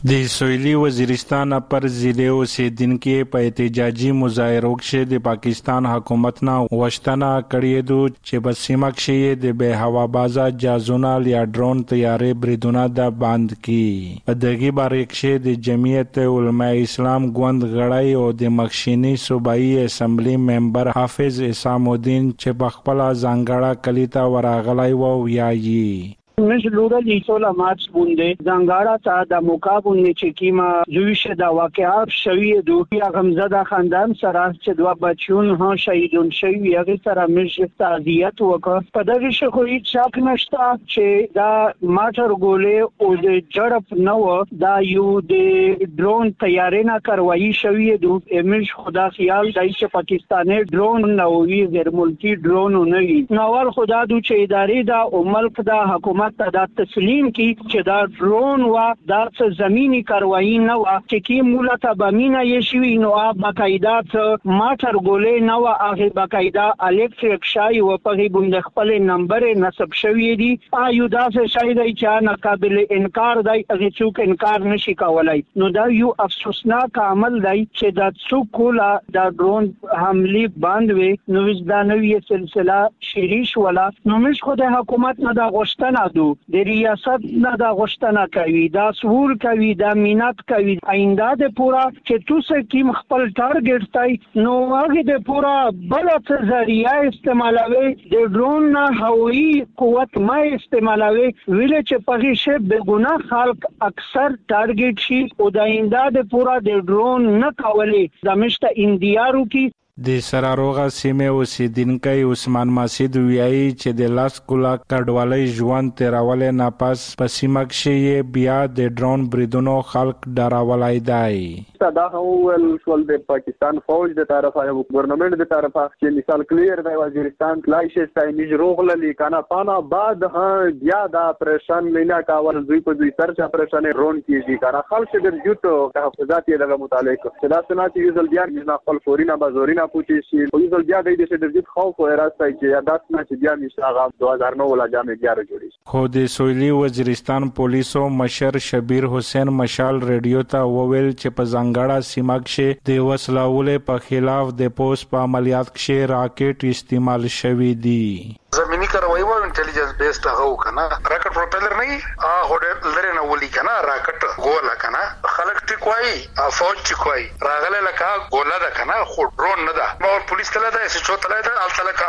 د سویلی وزیرستان پر ضلع اوسیدونکو په احتجاجي مظاهرو کې د پاکستان حکومت نه وشتنه کړې دو چې په سیمه کې د به هوا بازا جازونه یا ډرون تیارې بریدونه د باند کی په دغه باره کې د جمعیت علماء اسلام ګوند غړی او د مخشینی صوبایي اسمبلی ممبر حافظ اسام الدین چې په خپل ځانګړه کلیتا وراغلی و ویایي مش لورا لیسولا مارچ بونده زنګاړه تا د مقابله چې کیما جوړشه د واقعات شوی دوه غمزده خاندان سره چې دوه بچون ها شهیدون شوی هغه سره مش تعزیت وکړه په دغه شخو هیڅ شک نشته چې دا ماټر ګولې او د جړپ نو دا یو د ډرون تیارې نه کاروایی شوی دوه مش خدا خیال دای چې پاکستاني ډرون نو وی غیر ملکی ډرون نه وي نوال خدا دو چې ادارې دا او ملک دا حکومت ته دا تسلیم کی چې دا ډرون وا دا څه زمینی کاروایی نه وا چې کی مولته بمینه یې شوی نو باقاعده ماټر ګولې نه وا هغه باقاعده الکتریک شای او په بند خپل نمبر نسب شوی دی ایو دا څه شای دی چې نه قابل انکار دی هغه څوک انکار نشي کولای نو دا یو افسوسناک عمل دی چې دا څوک کولا دا ډرون حمله باندې نو دا نوې سلسله شریش ولا نو مش خو د حکومت نه دا غوښتنه د ریاست نه دا غوښتنه کوي دا سور کوي دا مینات کوي آینده د پورا چې تاسو کیم خپل ټارګټ تای نو هغه د پورا بل څه ذریعہ استعمالوي د ډرون نه هوایی قوت ما استعمالوي ویل چې په شی به ګناه خلق اکثر ټارګټ شي او د آینده د پورا د ډرون نه کولې د مشته اندیارو کی د سراروغه سیمه اوسیدونکو عثمان مسعود ویایي چې د لاس کولا کډوالۍ ژوند تیرولې نه پس په سیمه کې بیا د ډرون بریدونو خلک ډراولای دی دا هو ول د پاکستان فوج د طرفه او ګورنمنت د طرفه چې مثال کلیر دی وزیرستان لای شي ستاینج روغللی کنه پانا بعد ها بیا دا پریشان لینا کاول دوی په دوی سرچ اپریشن رون کیږي کنه خلک د یوټو تحفظات یې دغه متعلق صدا سنات یو ځل بیا نه خپل فورینا بازورینا پوتې شي او یو ځل بیا د دې د جدي خوف او راستای چې یادات نه چې بیا نشه هغه دوه هزار نو ولا جامې بیا جوړی خو د سویلی وزیرستان پولیسو مشر شبیر حسین مشال ریډیو ته وویل چې په ځانګړه سیمه کې د وسلهولې په خلاف د پوس په عملیات کې راکټ استعمال شوی دی زمینی کاروایی و انټيليجنس بیسډ هغه وکنه راکټ پروپیلر نه ا هډ لره نه ولي کنه راکټ ګولا کنه خلک ټیکوي فوج ټیکوي راغله لکه ګولا ده کنه خو ډرون نه ده نو پولیس تل ده چې چوت تل ده الته لکه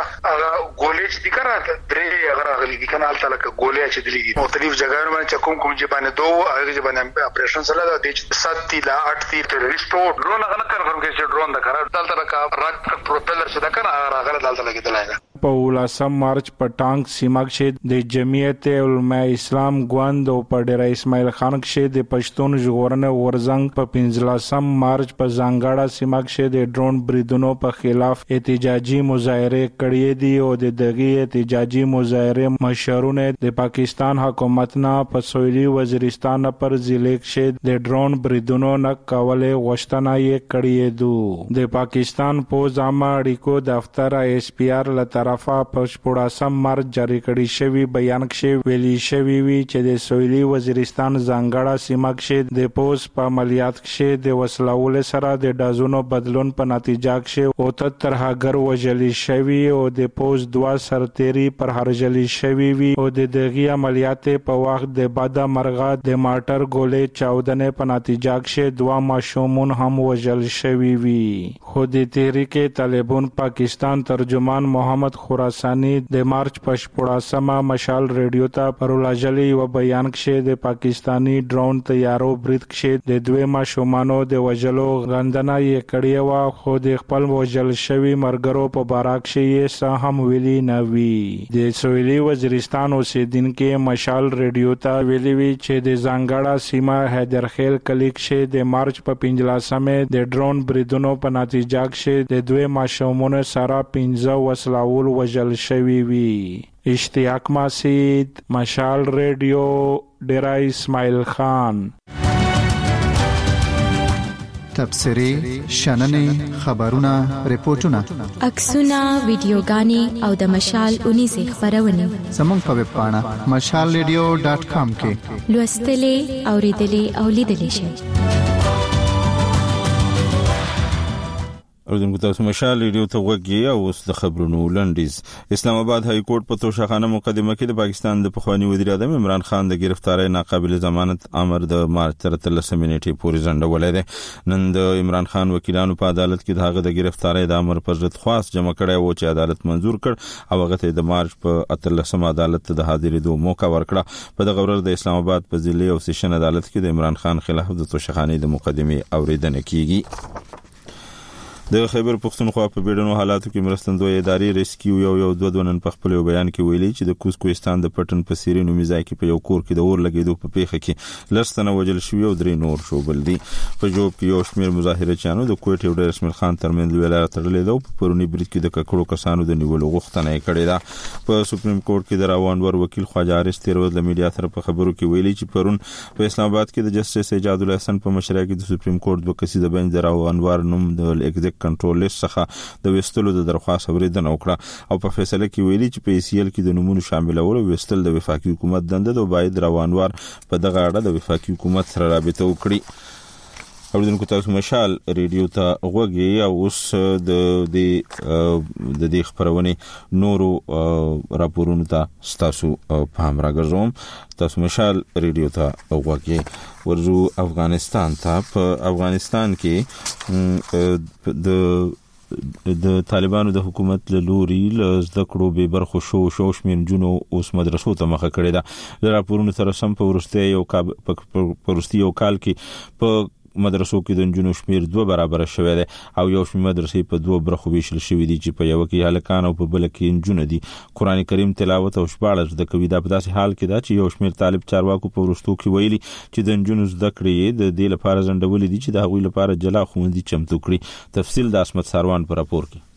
ګولې چې کنه درې هغه راغلي دي کنه الته لکه ګولې چې دي مختلف ځایونو باندې کوم کوم چې باندې دوه هغه باندې اپریشن سره ده د سات لا اټ تی ټیرریسټ ډرون هغه نه کنفرم کوي چې ډرون ده کنه الته لکه راکټ پروپیلر چې ده کنه راغله الته لګیدل نه په ولاسم مارچ په ټانک سیمه کې د جمعیت علماء اسلام ګوند او په ډیر اسماعیل خان کې د پښتون ژغورنې ورزنګ په پنځلسم مارچ په ځانګړه سیمه کې د ډرون بریدونو په خلاف احتجاجي مظاهره کړې دي او د دغه احتجاجي مظاهره مشرونه د پاکستان حکومت نه په سویلی وزیرستان پر ضلع کې د ډرون بریدونو نه کولې غوښتنه یې کړې ده د پاکستان پوز عامه اړیکو دفتر ایس پی آر لته طرفه په شپږم مارچ جاری کړی شوی بیان کې ویلي شوی وی چې د سویلی وزیرستان ځانګړه سیمه کې د پوس په عملیات کې د وسلهول سره د ډازونو بدلون په نتیجه کې او تر هغه وجلی شوی او د پوس دوا سرتيري پر هرجلی شوی وی او د دغه عملیات په وخت د بعد مرغه د ماټر ګولې چاودنې په نتیجه کې دوا ماشومان هم وجل شوی وی خو د تحریک طالبان پاکستان ترجمان محمد خراسانی د مارچ په شپږمه مشال ریډیو ته پرولجلی و بیان کې د پاکستانی ډرون تیارو برید کې د دوه ماشومانو د وجلو غندنه یې کړې و خو د خپل وجل شوی مرګرو په باره کې یې څه هم ویلي نه وی د سویلی وزیرستان اوسیدونکو مشال ریډیو ته ویلي وی چې د ځانګړه سیمه حیدرخیل کلی کې د مارچ په پنځلسمه د ډرون بریدونو په نتیجه کې د دوه ماشومانو سره پنځه وسلاول وجل شوی وی اشتیاق مسعود مشال ریډیو ډیرا اسماعیل خان تبصرې شننې خبرونه ریپورتونه عکسونه ویډیوګانې او د مشال اونې سه خبرونه زموږ په ویب پاڼه مشال ریډیو ډاٹ کام کې لوستلې اوریدلې او لیدلې شئ. اوردونکو تاسو مشال ریډیو ته وګورئ او اوس د خبرونو لنډیز. اسلام آباد های کورټ په توشخانه مقدمه کې د پاکستان د پخوانی وزیر اعظم عمران خان د گرفتاری ناقابل ضمانت امر د مارچ تر اتلسمې نیټې پورې ځنډولې ده. نن د عمران خان وکیلانو په عدالت کې دغه د گرفتاری د امر پر ضد خواست جمع کړی او چې عدالت منزور کړ او هغه ته د مارچ په اتلسمه عدالت ته د حاضرېدو موقع ورکړه. په دغه ورځ د اسلام آباد په ضلع او سیشن عدالت کې د عمران خان خلاف د توشخانه د مقدمه اوریدنه کیږي. د خیبر پختونخوا په بیړنو حالاتو کې مرستندوی ادارې ریسکیو یو یو دوه دونن په خپل بیان کې ویلي چې د کوز کوهستان د پټن په سیرینو میزای کې په یو کور کې د اور لګیدو په پیښه کې لستنه وجل شوی او درې نور شوبل دي. په جوب کې یو شمېر مظاهره چانو د کوټ یو ډېر اسماعیل خان ترمنځ ویلار تړلې ده په پرونی برید کې د ککړو کسانو د نیولو غوښتنه یې کړې ده. په سپریم کورټ کې د راوانور وکیل خواجه حارث تیروز د میډیا سره په خبرو کې ویلي چې پرون په اسلام آباد کې د جسټس ایجاد الله حسن په مشرۍ کې د سپریم کورټ دوه کسیزه بنچ د راوانور نوم د ایگزیک کنټرول لیست د وستلو د درخواست اوریدنه وکړه او په فیصله کې ویلي چې په ایسیل کې د نمونه شاملول او وستل د وفاقي حکومت دنده د باید روانوار په دغه اړه د وفاقي حکومت سره رابطه وکړي. اوردونکو تاسو مشال ریډیو ته وګورئ او اوس د د د خبرونه نورو راپورونو ته تاسو په هم راګرځوم. تاسو مشال ریډیو ته وګورئ. ورزو افغانستان ته. په افغانستان کې د د طالبانو د حکومت له لوري له زده کړو به برخو شو شو شمن جنو اوس مدرسو ته مخه کړی دا. د راپورونو سره سم په ورسته یو په ورسته یو کال کې په مدرسو کې د جنو شمیر دوه برابر شوی دی او یو شمیر مدرسې په دوه برخو ویشل شوی دي چې په یو کې هلکان او په بل کې جنونه دي. قران کریم تلاوت او شپاړس د کوي دا په داسې حال کې دا چې یو شمیر طالب چارواکو په ورستو کې ویلي چې د جنونو زده کړې د دې لپاره ځنډولې دي چې د هغوی لپاره جلا خوندي چمتو کړي. تفصیل د اسمت ساروان په راپور کې.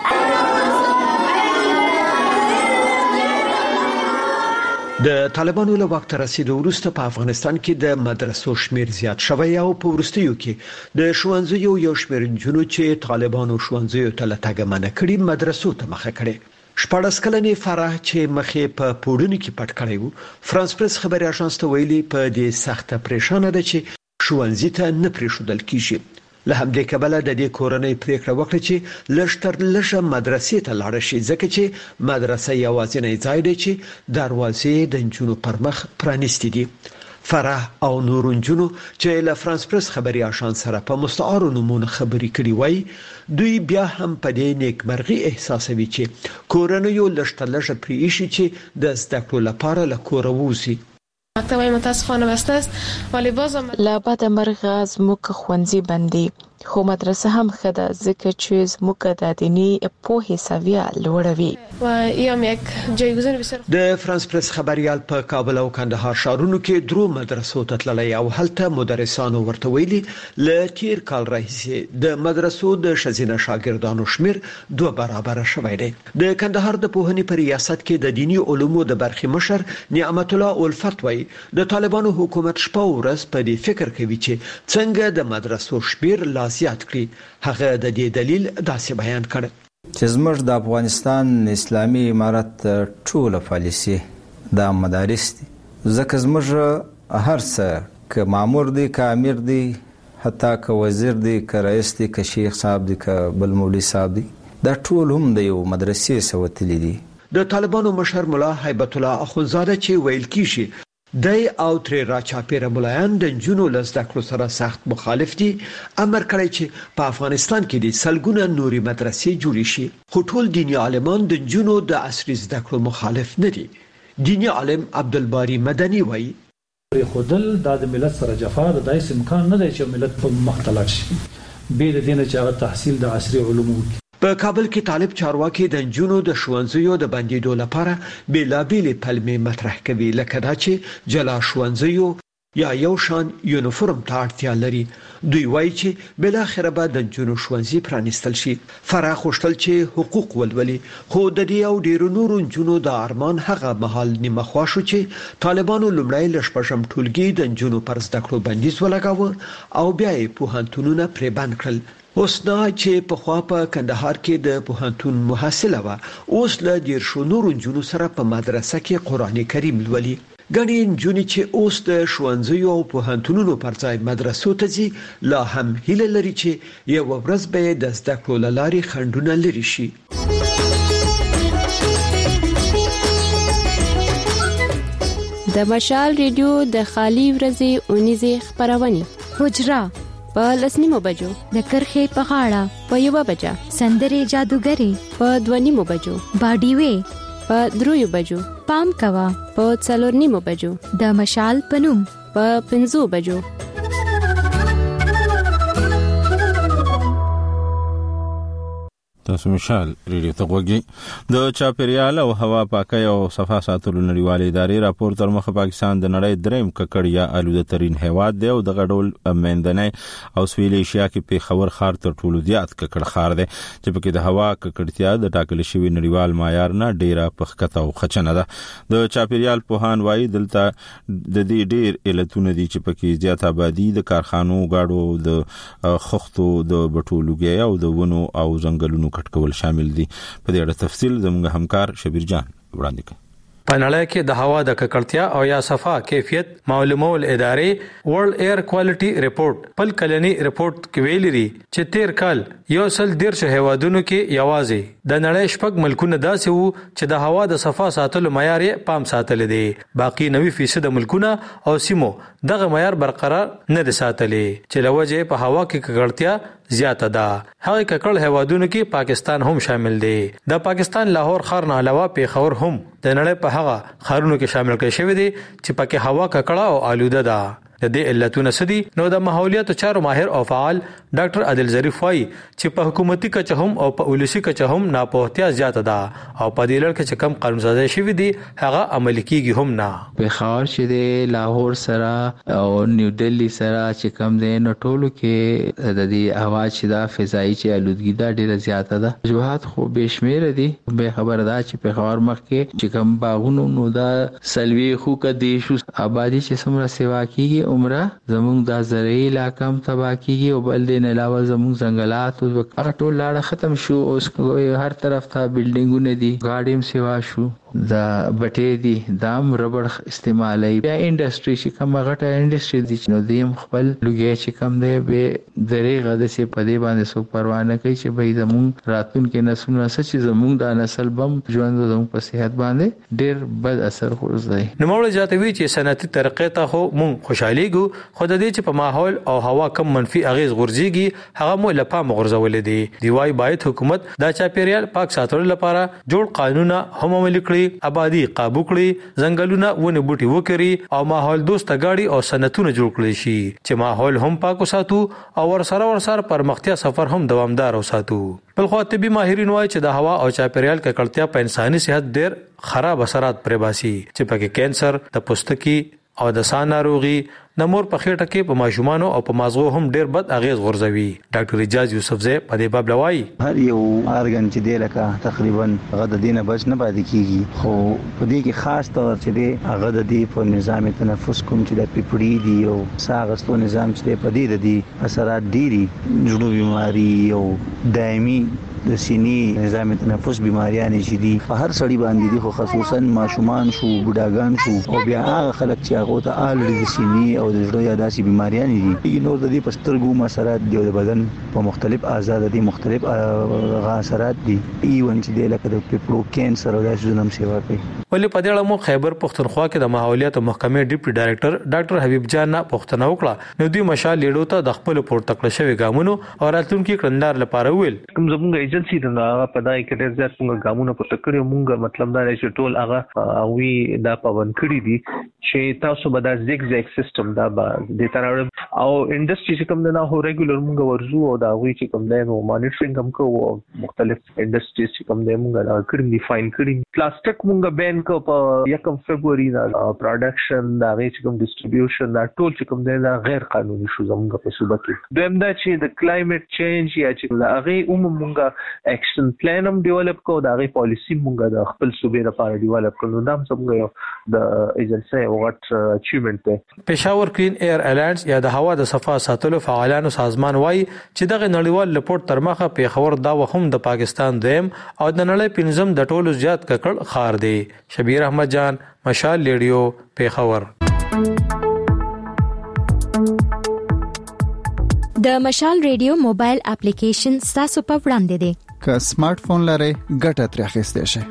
د طالبانو له وخت رسیدو وروسته په افغانستان کې د مدرسو شمیر زیات شوی او په وروستیو کې د ښوونځیو یو شمیر جنونو چې طالبانو ښوونځیو ته لټګ منع کړي مدرسو ته مخه کړي. شپږ کلنې فرح چې مخې په پوډونو کې پټ کړی وو فرانس پریس خبري اژانس ته ویلي په دې سخته پریشانه ده چې ښوونځي ته نه پریښودل کیږي. له همدې کبله د دې کورنۍ پریکړه وکړه چې لشتر لشه مدرسې ته لاړ شي ځکه چې مدرسه یوازینی ځای دی چې دروازې د جنونو پر مخ پرانیستي دي. فرح او نور جنونو چې له فرانس پریس خبري اژانس سره په مستعار نمونه خبري کړي وای دوی بیا هم په دې نیکمرغي احساسوي چې کورنۍ لشتر لشه پریشي چې د زده کړو لپاره له کور ووزي. مکتبای متاسفانه بسته است ولی بازم لا بعد مرغ از موک خوانزی بندی خو مدرسه هم خدا ذکر چیز موک د دینی پوهه سویه لوړوي و یم یک جایگزین بسیار. د فرانس پریس خبريال په کابل او کندهار ښارونو کې درو مدرسو ته تللی او هلته مدرسانو ورته ویلي ل تیر کال راهیسي د مدرسو د شزینه شاګردانو شمیر دوه برابر شوی دی. د کندهار د پوهنې په ریاست کې د دینی علومو د برخې مشر نعمت الله الفت وای د طالبانو حکومت شپه ورځ په دې فکر کوي چې څنګه د مدرسو شمیر لا زیات کړي. هغه د دې دلیل داسې بیان کړ چې زموږ د افغانستان اسلامي امارت ټول پالیسي د مدارس دي ځکه زموږ هر څه ک مامور دي ک امیر دي حتی ک وزیر دي ک رئیس دي ک شیخ صاحب دي ک بل مولوی صاحب دي دا ټول هم د یو مدرسې سوتلی دي. د طالبانو مشر مولا هیبت الله اخونزاده چې ویل کیږي دای او تر راچاپیره مولایان د جنونو لزده کړو سره سخت مخالف دي امر کړی چې په افغانستان کې د سلګونه نوري مدرسې جوړې شي خو ټول دینی عالمان د جنونو د عصري زده کړو مخالف نه دي. دینی عالم عبدالباری مدني وایي خودل د ملت سره جفا د دایس امکان نه دی چې ملت په مختلف شي به د دینه چې تحصیل د عصري علومو. په کابل کې طالب چارواکي د جنونو د ښوونځیو د بندیدو لپاره بیلابېلې پلمې مطرح کوي لکه دا چې جلا ښوونځیو یا یو شان یونیفورم ته اړتیا لري. دوی وایي چې بل اخر به د جنو ښوونځي پرانیستل شي. فرا خوشتل چې حقوق ولولي، خو د دې او ډیرو نورو جنو د ارمان هغه مهال نیمه خوا شو چې طالبانو لومړی لشپشم ټولګي د جنو پر زده کړو بندیز ولګاوه او بیا یې پوهنتونونه پرې بند کړل. اوس دا چې په خوا په کندهار کې د پوهنتون محصله و، اوس له دیرشو نورو جنو سره په مدرسه کې قرآن کریم لولي. ګڼې نجونې چې اوس د ښوونځیو او پوهنتونونو پر ځای مدرسو ته ځي، لا هم هیله لري چې یوه ورځ به یې د زده کړو له لارې خنډونه لرې شي. د مشال ریډیو د خالي ورځې اونیزې خپرونې حجره په لسنیمو بجو، د کرخې په غاړه په یوه بجه، سندرې جادوګرې په دوه نیمو بجو، باډیوې په دریو بجو، پام کوا په څلور نیمو بجو، د مشال پنوم په پنځو بجو. تاسو مشال ریډیو ته غوږی. د چاپیریال او هوا پاکۍ او صفا ساتلو نړیوالې ادارې راپور تر مخه پاکستان د نړۍ دریم ککړ یا آلوده ترين هیواد دی او د غډول منځنۍ او سویل ایشیا کې پیښور ښار تر ټولو زیات ککړ ښار دی چې پکې د هوا ککړتیا د ټاکل شوی نړیوال معیار نه ډیره پخکته او خچنه ده. د چاپیریال پوهان وايي دلته د دې ډیر علتونه دي چې پکې زیات آبادی، د کارخانو غاړو، د خښتو د بټولوګي او د ونو او ځنګلونو کټکول شامل دي. په دې اړه تفصیل زموږ همکار شبیر جان وړاندې کوي. په نړۍ کې د هوا د ککړتیا او یا صفا کیفیت معلومول ادارې ورلد ایر کوالټي ریپورت پل کلنی ریپورت کې ویلي دي چې تیر کال یو سل دیرش هیوادونو کې یوازې د نړۍ شپږ ملکونه داسې وو چې د هوا د صفا ساتلو معیار پام ساتل دي. باقي نوي فیصد ملکونه او سیمو دغه معیار برقرار نه دي ساتلي چې لوجه په هوا کې ککړتیا زیاته ده. هغه ککړ هیوادونو کې پاکستان هم شامل دی. د پاکستان لاهور ښار نه علاوه پیښور هم د نړۍ په هغه ښارونو کې شامل کړي شوی دی چې پکې هوا ککړه او آلوده ده. د دې علتونه سدي نو د ماحولیاتو چارو ماهر او فعال ډاکټر عادل ظریف وايي چې په حکومتي کچه هم او په ولسی کچه هم ناپوهتیا زیاته ده او په دې لړ کې چې کم قانون سازي شوی دی هغه عملي کیږي هم نه. پیښور چې د لاهور سره او نیو دلی سره چې کم دی نو ټولو کې د دې هوا چې دا فضایي چې آلودګي دا ډیره زیاته ده. وجوهات خو بشمیره دي، به خبر ده چې پیښور مخ کې چې کم باغونو نو دا سلوي خو کدي شو آبادی چې سمره سیوا کیږي عمره زمونږ د زرعي علاقه هم تباہ کیږي او بل دین علاوه زمونږ ځنګلات او هغه ټول لاړه ختم شو. اوس هر طرف ته بلډینګونه دي، گاډي هم سیوا شو، دا بټې دي، دام ربړ استعمالي. بیا انډستری چې کوم غټه انډستری دي نو دیم خپل لګي چې کم دی به درېغه د سي په دې باندې څوک پروا نه کوي چې به زمونږ راتلونکي نسلونه سچ زمونږ د نسل بم ژوند زموږ په صحت باندې ډېر بد اثر ورځي. نو موږ جاتوي چې صنعتي ترقې ته خو مونږ خوشحالي ګو خو د دې چې په ماحول او هوا کم منفي اغیز غورځيږي هغه مو لپاره غورځول دي. دی وايي باید حکومت د چاپیریال پاک ساتلو لپاره جوړ قانونا هم عملي کړي، آبادی قابو کړي، ځنګلونه ونه بوټي وکړي او ماحول دوست غاړي او صنعتونه جوړ کړي شي چې ماحول هم پاک وساتو او ورسره ورسره پرمختیا سفر هم دوامدار وساتو. بل خو طبي ماهرین وايي چې د هوا او چاپیریال ککړتیا په انساني صحت ډېر خراب اثرات پرې باسي چې پکې کینسر، د پوستکي او د ساه ناروغي، د مور په خېټه کې په ماشومان او په مازغو هم ډېر بد اغیز غورځوي. ډاکټر اجاز یوسفزی په دې باب لوي هر یو ارګن چې دی لکه تقریبا هغه د دینه بچ نه پاتې کیږي، خو په دې کې خاص طور چې دی هغه د دې په نظام تنفس کوم چې د پیپړی دی او ساغستو نظام چې په دې د دې اثرات ډيري، جوړو بیماری او دایمي د سینې نظام تنفس بیماریاں چې دي په هر سړي باندې دي، خو خصوصا ماشومان شو، بوډاګان شو او بیا هغه خلک چې هغه ته آلریډي د سینې او د زړه یا داسې بیماریاں دي. نو د دې پسترګو مسرات دی او د بدن په مختلف اعضاء دي مختلف غاثرات دي، ایون چې د لکه د پیپړو کینسر او داسې زنم سیوا کوي. ولې په دې اړه مو خیبر پښتونخوا کې د ماحولیات محکمې ډیپټي ډایریکټر ډاکټر حبیب جان نه پوښتنه وکړه. نو دوی مشال لیډو ته د خپل پورته کړل شوی ګامونو او راتلونکي کړندار لپاره ویل کوم زموږ ایجنسی د هغه په دای کې ډېر زیات موږ ګامونه پورته کړی. موږ مطلب دا دی چې ټول هغه اوی دا پابند کړی دي چې تاسو به دا زیګ زیګ سیستم دا به د تر او انډستری چې کوم نه هو ریګولر موږ ورزو او دا وی چې کوم دی نو مانیټرینګ هم کوو. مختلف انډستریز چې کوم دی موږ دا کړی دي فاین کړی. پلاستیک موږ بین ساين کو په یکم فبراير نه پروډکشن دا غي چې کوم ډیسټریبیوشن دا ټول چې کوم دی دا غیر قانوني شو زموږ په صوبه کې. دویم دا چې د کلایمټ چینج یا چې دا غي عمومونګه اکشن پلان هم ډیولپ کو دا غي پالیسی مونږه د خپل صوبې لپاره ډیولپ کړو. دا هم څنګه د ایجنسی او غټ اچیومنت دی. پېښور کلین ایر الانس یا د هوا د صفا ساتلو فعالانو سازمان وایي چې دغه نړیوال رپورت تر مخه پېښور دا وهم د پاکستان دیم او د نړۍ پنځم د ټولو زیات ککړ خار دی. شبیر احمد جان، مشال ریډیو، پېښور. د مشال ریډیو موبایل اپلیکیشن تاسو په وړاندې دی. که سمارټ فون لرئ ګټه ترې اخیستئ شئ.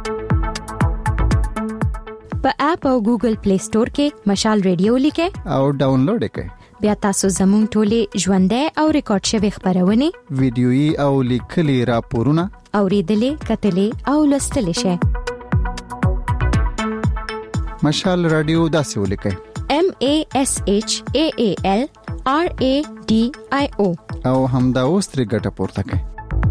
په اپ او ګوګل پلی سٹور کې مشال ریډیو لیکئ او ډاونلوډ کړئ. بیا تاسو زموږ ټولې ژوندۍ او ریکارډ شوی خبرونه، ویډیويي او لیکلي راپورونه اوریدلې، کتلې او لوستلې شئ. مشال رادیو داسې ولیکئ: M A S H A A L R A D I O او همدا اوس ترې ګټه پورته کړئ.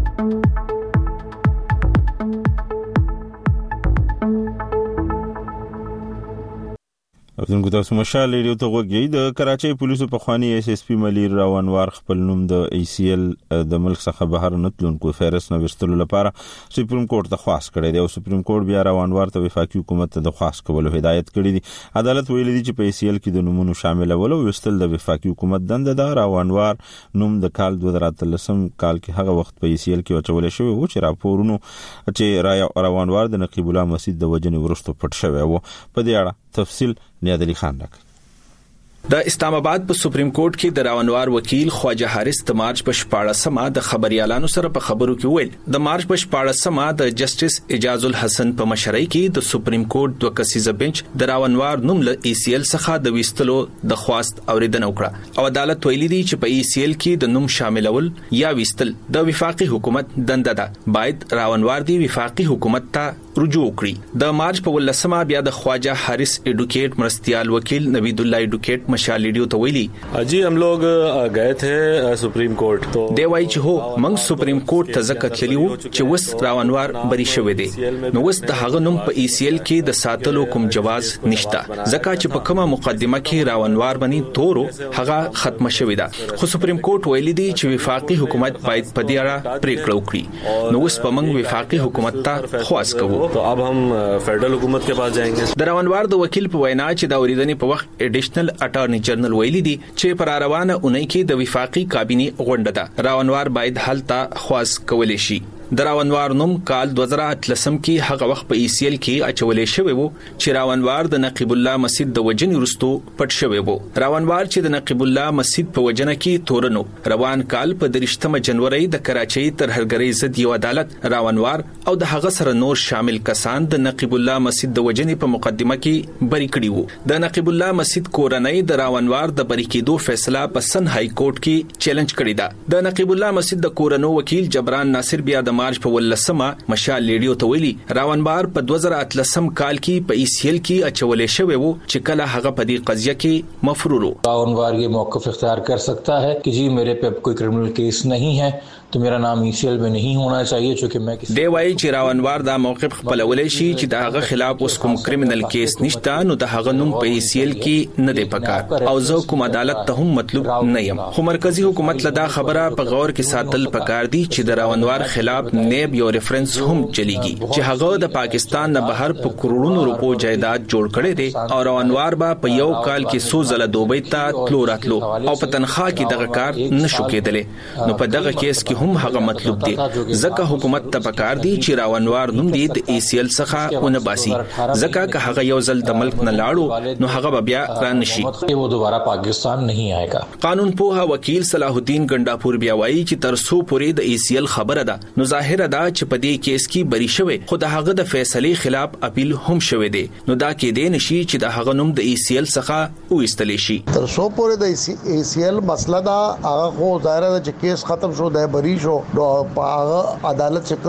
زموږ تاسو مشال ریډیو ته وګورئ. د کراچۍ پولیسو په خواني ایس ایس پی ملیر راونوار خپل نوم د ای سی ایل د ملک څخه بهر نتلونکو فهرست نه وستلو لپاره سپریم کورټ ته خواست کړی دی او سپریم کورټ بیا راونوار ته وفاقي حکومت ته د خواست کولو هدایت کړی دی. عدالت ویلي دی چې په ای سی ایل کې د نومونو شاملول او وستل د وفاقي حکومت دنده ده. راونوار نوم د کال دوه زره اتلسم کال کې هغه وخت په ای سی ایل کې اچول شوی و چې راپورونو چې راونوار د نقیب الله مسجد د وجنې ورستو پټ شوی و. په دې اړه تفصیل نیادلی خان راک. د اسلام آباد په سپریم کورټ کې د راونوار وکیل خواجه حارث د مارچ په شپاړسمه د خبريالانو سره په خبرو کې ویل د مارچ په شپاړسمه د جسټس اجاز الحسن په مشرۍ کې د سپریم کورټ دوه کسیزه بنچ د راونوار نوم له ای سی ایل څخه د وستلو د خواست اوریدنه وکړه او عدالت ویلي دی چې په ای سی ایل کې د نوم شاملول یا وستل د وفاقي حکومت دنده ده. باید راونوار دی وفاقي حکومت ته رجوع کړي. د مارچ په ولسمه بیا د خواجه حارث ایڈوکیٹ مرستیال وکیل نوید الله ایڈوکیٹ مشال ریڈیو ته ویلي اجي हम लोग गए थे سپریم کورټ تو دی وای چې هو موږ سپریم کورټ ته ځکه تللی وو چې وس راونوار بری شوی دی نو وس د هغه نوم په ای سی ایل کې د ساتلو کوم جواز نشته ځکه چې په کومه مقدمه کې راونوار بني تورو هغه ختم شوی دا. خو سپریم کورټ ویلي دی چې وفاقي حکومت باید په دې اړه پریکړه وکړي. نو وس په موږ وفاقي حکومت ته خواست کوو. تو اب हम फेडरल हुकूमत के पास जाएंगे. د راونوار د وکیل په وینا چې دا اوریدنې په وخت اډیشنل اټارنی جنرال ویلي دي چې پر روانه اونۍ کې د وفاقي کابینه غونډه ده. راونوار باید حالت خواست کولی شي. د راونوار نوم کال دوه زره اتلسم کې هغه وخت په ای سی ایل کې اچولې شوی وو چې راونوار د نقیب الله مسجد د وجنې وروستو پټ شوی وو. راونوار چې د نقیب الله مسجد په وجنه کې تورنو روان کال په درشتمه جنوري د کراچۍ ترهګرۍ ضد یو عدالت راونوار او د هغه سره نور شامل کسان د نقیب الله مسجد د وجنې په مقدمه کې بری کړي وو. د نقیب الله مسجد کورنۍ د راونوار د بری کېدو فیصله په سن های کورټ کې چیلنج کړی دا. د نقیب الله مسجد د کورنو وکیل جبران ناصر بیا د مارچ په ولسمه مشال ریډیو ته ویلي راونوار په دوه زره اتلسم کال کې په ای سی ایل کې اچولې شوی وو چې کله هغه په دې قضیه کې مفرور. راونوار یہ موقف اختیار کر سکتا ہے کہ جی میرے پہ کوئی کرمنل کیس نہیں ہے تو میرا نام ای سی ایل میں نہیں ہونا چاہیے چونکہ میں کسی دی وای چې راونوار دا موقف خپلولې شي چې دا هغه خلاف اوس کوم کرمنل کیس نشته نو دا هغه نوم په ای سی ایل کې نه دی پکار او زه کوم عدالت ته هم مطلوب نه یم. خو مرکزی حکومت لدا خبره په غور کې ساتل پکار دي چې د راونوار خلاف نیب یو ریفرنس هم چلیږي چې هغه د پاکستان نه بهر په کروڑونو روپو جایداد جوړ کړي دي او راونوار با په یو کال کې سو زله دوبۍ ته تلو راتلو او په تنخواه کې دغه کار نشو کېدلی. نو په دغه کیس کې هم هغه مطلوب دی ځکه حکومت ته پکار دی چې راونوار نوم دی د ای سی ایل څخه ونه باسي ځکه که هغه یو ځل د ملک نه لاړو نو هغه بیا را نشي وہ دوباره پاکستان نہیں آئے گا. قانون پوها وکیل صلاح الدین ګنڈاپور بیا وایي چې تر څو پورې د ای سی ایل خبره ده نو ظاهر ده چې په دې کیس کې بری شوی خو د هغه د فیصلې خلاف اپیل هم شوی دی نو دا کې دی نشي چې د هغه نوم د ای سی ایل څخه وېستل شي. تر څو پورې د ای سی ایل مسله دا هغه خو ظاهر ده چې کیس ختم شو د بری شو نو هغه عدالت چې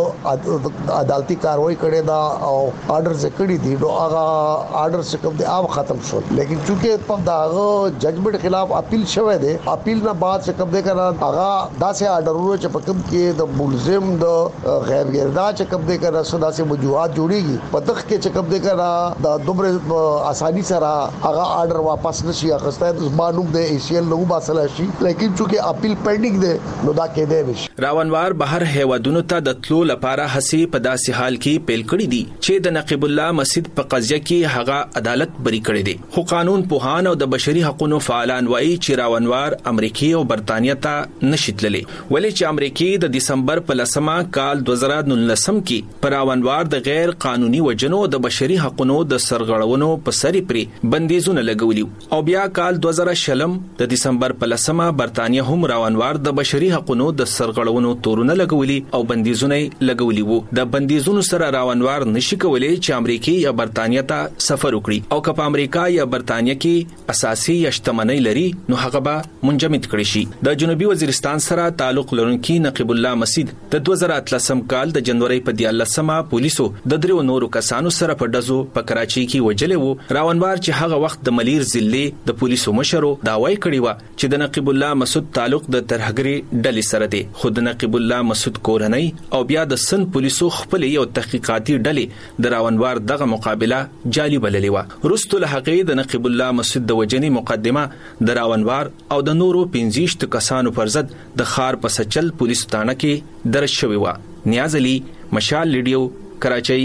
کوم عدالتي کاروایی کړي دا او آرډر چې کړي دي نو هغه آرډر چې کوم دی هغه ختم شو لیکن چونکه په داغه ججمنٹ خلاف اپیل شوی دی اپیل نه بعد چې کوم دی کنه هغه داسې آرډرونه چې په کوم کې د ملزم دویم د غیبګردا چې کوم دې کنه صدا سي وجوهات جوړيږي پتخ کې چې کوم دې کنه د دومره اساني سره هغه آرډر واپس نشي اخسته معلوم دی ایشیل نو باسل شي لیکن چې اپیل پینډینګ دی نو دا کې دی وش راونوار بهر هیوادونو ته د تلو لپاره هسي په داسې حال کې پیل کړی دي چې د نقیب الله مسجد په قضیه کې هغه عدالت بری کړی دی خو قانون پوهان او د بشري حقوقو فعالان وایي چې راونوار امریکای او برتانیا ته نشیتللی ولې چې امریکای د دسمبر په لسمه کال دوه زره نولس کې پر راونوار د غیر قانوني وجنو د بشري حقوقو د سرغړونو په سری پری بندیزونه لګولي او بیا کال دوه زره شلم د دسمبر په لسمه برتانیا هم راونوار د بشري حقوقو د سرغړونو تورونه لګولي او بندیزونه لګولي وو د بندیزونو سره راونوار نشي کولای چې امریکای یا برتانیا ته سفر وکړي او که په امریکا یا برتانیا کې اساسي یا شتمنۍ لري نو هغه به منجمد کړي شي د جنوبي وزیرستان سره تعلق لرونکي نقیب الله مسجد د دوه زره اتلسم کال د جنوري په دیارلسمه پولیسو د درو نورو کسانو سره په دزو په کراچي کې وجلې وو راونوار چې هغه وخت د ملیر ضلع د پولیسو مشرو داوای کړی و چې د نقیب الله مسعود تعلق د ترهګری ډلې سره دی خود نقیب الله مسعود کورنۍ او بیا د سن پولیسو خپل یو تحقیقاتي ډلې د راونوار دغه مقابله جالي بللې و رستو له حقې د نقیب الله مسعود د وجنی مقدمه د راونوار او د نورو پنځه کسانو پر ضد د خار په سچل پولیس تانه کې درج شوی و نیاز علي مشال لیډیو کراچۍ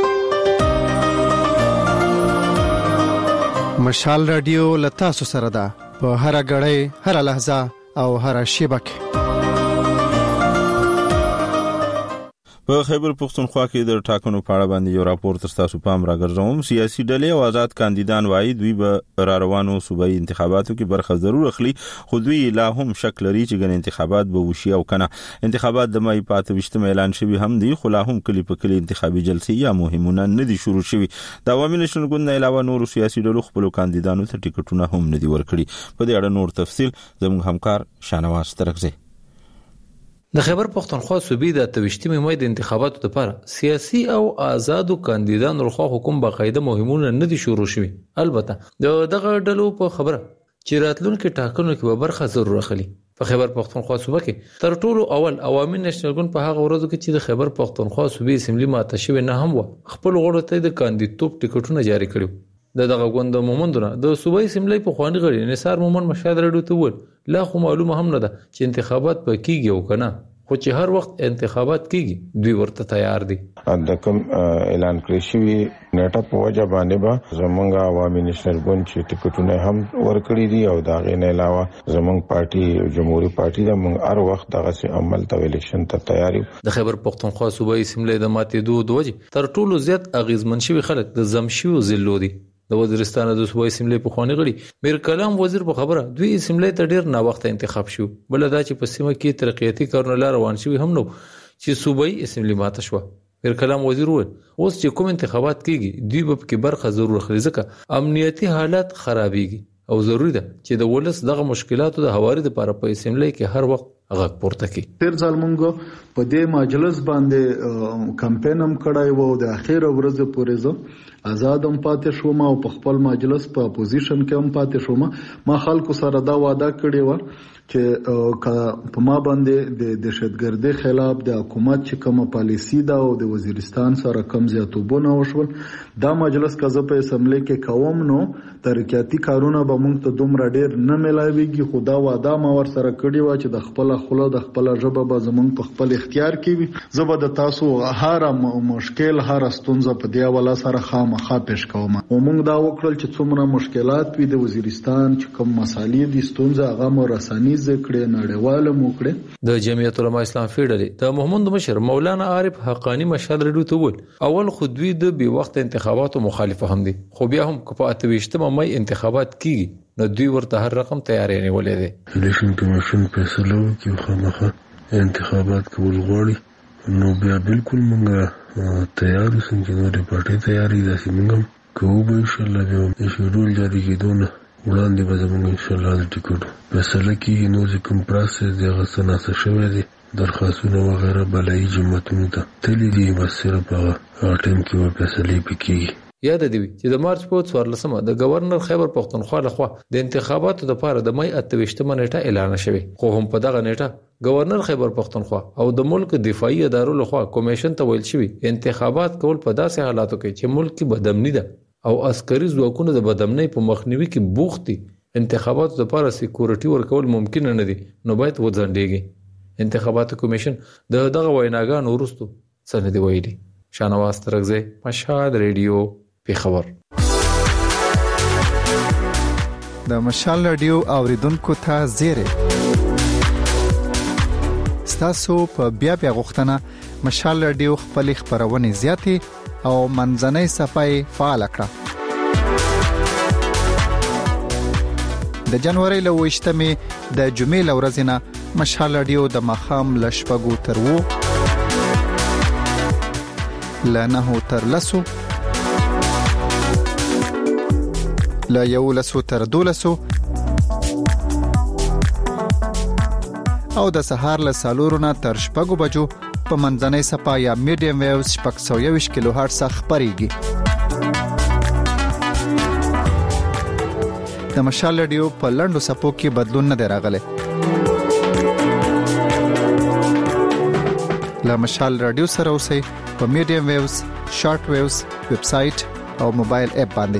مشال رادیو لتاسو سره ده په هر غړې هر لحظه او هر شیبه کې په خیبر پختونخوا کې د ټاکنو په اړه باندې یو راپور تاسو پام راګرځوم سیاسي ډلې او آزاد کاندیدان وایي دوی به را روانو صوبایي انتخاباتو کې برخه ضرور اخلي خو دوی لا هم شک لري چې ګڼ انتخابات به وشي او کنه انتخابات د مای په اتوشتم اعلان شوی هم دي خو لا هم کلی په کلی انتخابي جلسې یا مهمونه نه دي شروع شوي د عوامي نشنل ګوند نه علاوه نور سیاسي ډلو خپل کاندیدانو ته ټیکټونه هم نه دي ورکړي په دې اړه نور تفصیل زموږ همکار شانواز ترکزی د خیبر پختونخوا صوبې د اتوشتمې مې د انتخاباتو لپاره سیاسي او آزادو کاندیدانو لخوا حکومت باقاعده مهمونه نه دي شروع شوي البته د دغه ډلو په خبره چې راتلونکو ټاکنو کې به برخه ضرور اخلي په خیبر پختونخوا صوبه کې تر ټولو اول عوامي نشنل ګوند په هغه ورځو کې چې د خیبر پختونخوا صوبې اسمبلی ماته شوی نه هم و خپل غړو ته د کاندیدټوب ټیکټونه جاری کړو د دغه غوند مومندونه د صوبایي اسمبلی په خواني غړي نثار مومن مشهد رډو ته ول لا خو معلومه هم نه ده چې انتخابات به کیږي او کنه خو چې هر وخت انتخابات کیږي دوی ورته تیار دي د کوم اعلان کړی شوی نیټه په وجه باندې به زمونږ عوامي نشنل ګوند چې ټیکټونه هم ورکړي دي او دا غي نه علاوه زمونږ پارټي جمهوریت پارټي د موږ هر وخت دغه سي عمل ته الیکشن ته تیاری د خیبر پختونخوا صوبایي اسمبلی د ماتې دوه دوجه تر ټولو زیات اغیزمن شوی خلک د زمشیو ضلعو دي د وزیرستان د صوبایي اسمبلی په خواني غړي میر کلام وزیر په خبره دوی اسمبلی ته ډیر نا وخت انتخاب شو بل دا چې په سیمه کې ترقیاتي کارونه روان شوی هم نو چې صوبایي اسمبلی ماته شو میر کلام وزیر وویل اوس چې کوم انتخابات کیږي دوی به کې برخه ضرور اخلي ځکه امنیتي حالات خرابيږي او ضروری ده چې د ولس دغه مشکلاتو د حواري لپاره په اسمبلی کې هر وخت غږ پورته کی تیر ځل مونږ په دې مجلس باندې کمپاین هم کړای وو د اخیره ورځ پورې زه آزادم پاتې شوم او په خپل مجلس په اپوزیشن کې هم پاتې شوم ما خلکو سره دا وعده کړې و چې په ما باندې د دهشتګردۍ خلاف د حکومت چې کومه پالیسی دا او د وزیرستان سره کم زیاتوبونه وشول دا مجلس کزه په اسمبلی کې کوم نو ترقیاتي کارونه به مونږ ته دومره ډیر نه ملایويږي خو دا وعده ما ور سره کړې و چې د خپل خپل د خپل ژبه به زمونږ په خپل اختیار کې وي زه به د تاسو هر مشکل هر ستونزه په دی ولا سره خامخا پیش کوم او مونږ دا وکړل چې څومره مشکلات وي د وزیرستان چې کوم مسالې دي ستونزه هغه مو رساني ذکر نړیواله موکړه د جمعیت علماء اسلام فیډرالي د محمد مشر مولانا عارف حقانی مشهد رډو ته ول اول خودوی د بي وخت انتخاباتو مخالفه هم دي خو بیا هم په اتويشتمه مې انتخابات کیږي نو دوی ورته هر رقم تیارې نه ولې دي الیکشن کمیشن فیصله وکړي خامخا انتخابات کول غواړي نو بیا بالکل موږ تیار اوسو چې نورې پارټي تیاری ده چې موږ کوو به ان شاء الله به شیډول جاری کیدونه وړاندې به زموږ ان شاء الله د ټیکټ فیصله کیږي نو چې کوم پروسس دی هغه څنګه شوی دی درخواستونه وغیرہ بلای جمعتونو ته تللی دي بس صرف هغه ټیم کې به فیصله وکړي یاد دی چې د مارچ په څوارلسمه د گورنر خیبر پختونخوا لخوا د انتخاباتو لپاره د مې اتويشتمه نیټه اعلان شوه خو هم په دغه نیټه گورنر خیبر پختونخوا او د ملک دفاعي ادارو لخوا کمیشن ته ویل شوی انتخابات کول په داسې حالاتو کې چې ملک کې بدامني ده او عسکري ځواکونه د بدامنۍ په مخنیوي کې بوخت دي انتخاباتو لپاره سکیورټي ورکول ممکن نه دي نو باید وځنډيږي انتخاباتو کمیشن د دغه ویناګانو وروسته څه دی ویلي شانواز ترغزه مشهد ریډیو پیښور د مشال ریډیو اوریدونکو ته زیره ستاسو په بیا بیا غوښتنه مشال ریډیو خپل خبرونه زیاتې او منځنۍ صفای فعال کړه د جنوري له وشتمه د جمعې لورځنه مشال رادیو د مخام لشپګو تر وو لنه تر لسو لا یو لسو تر دولسو او د سهار له سالورونه تر شپږو بجو په منځنۍ صفا یا میډیم ویوز شپږ سوه یوویشت کیلو هرتز خبريږي د مشال رادیو په لندو صفو کې بدلون نه راغلی لا مشال رادیو سره اوسئ په میډیم ویوز شارټ ویوز ویب سټ او موبایل اپ باندې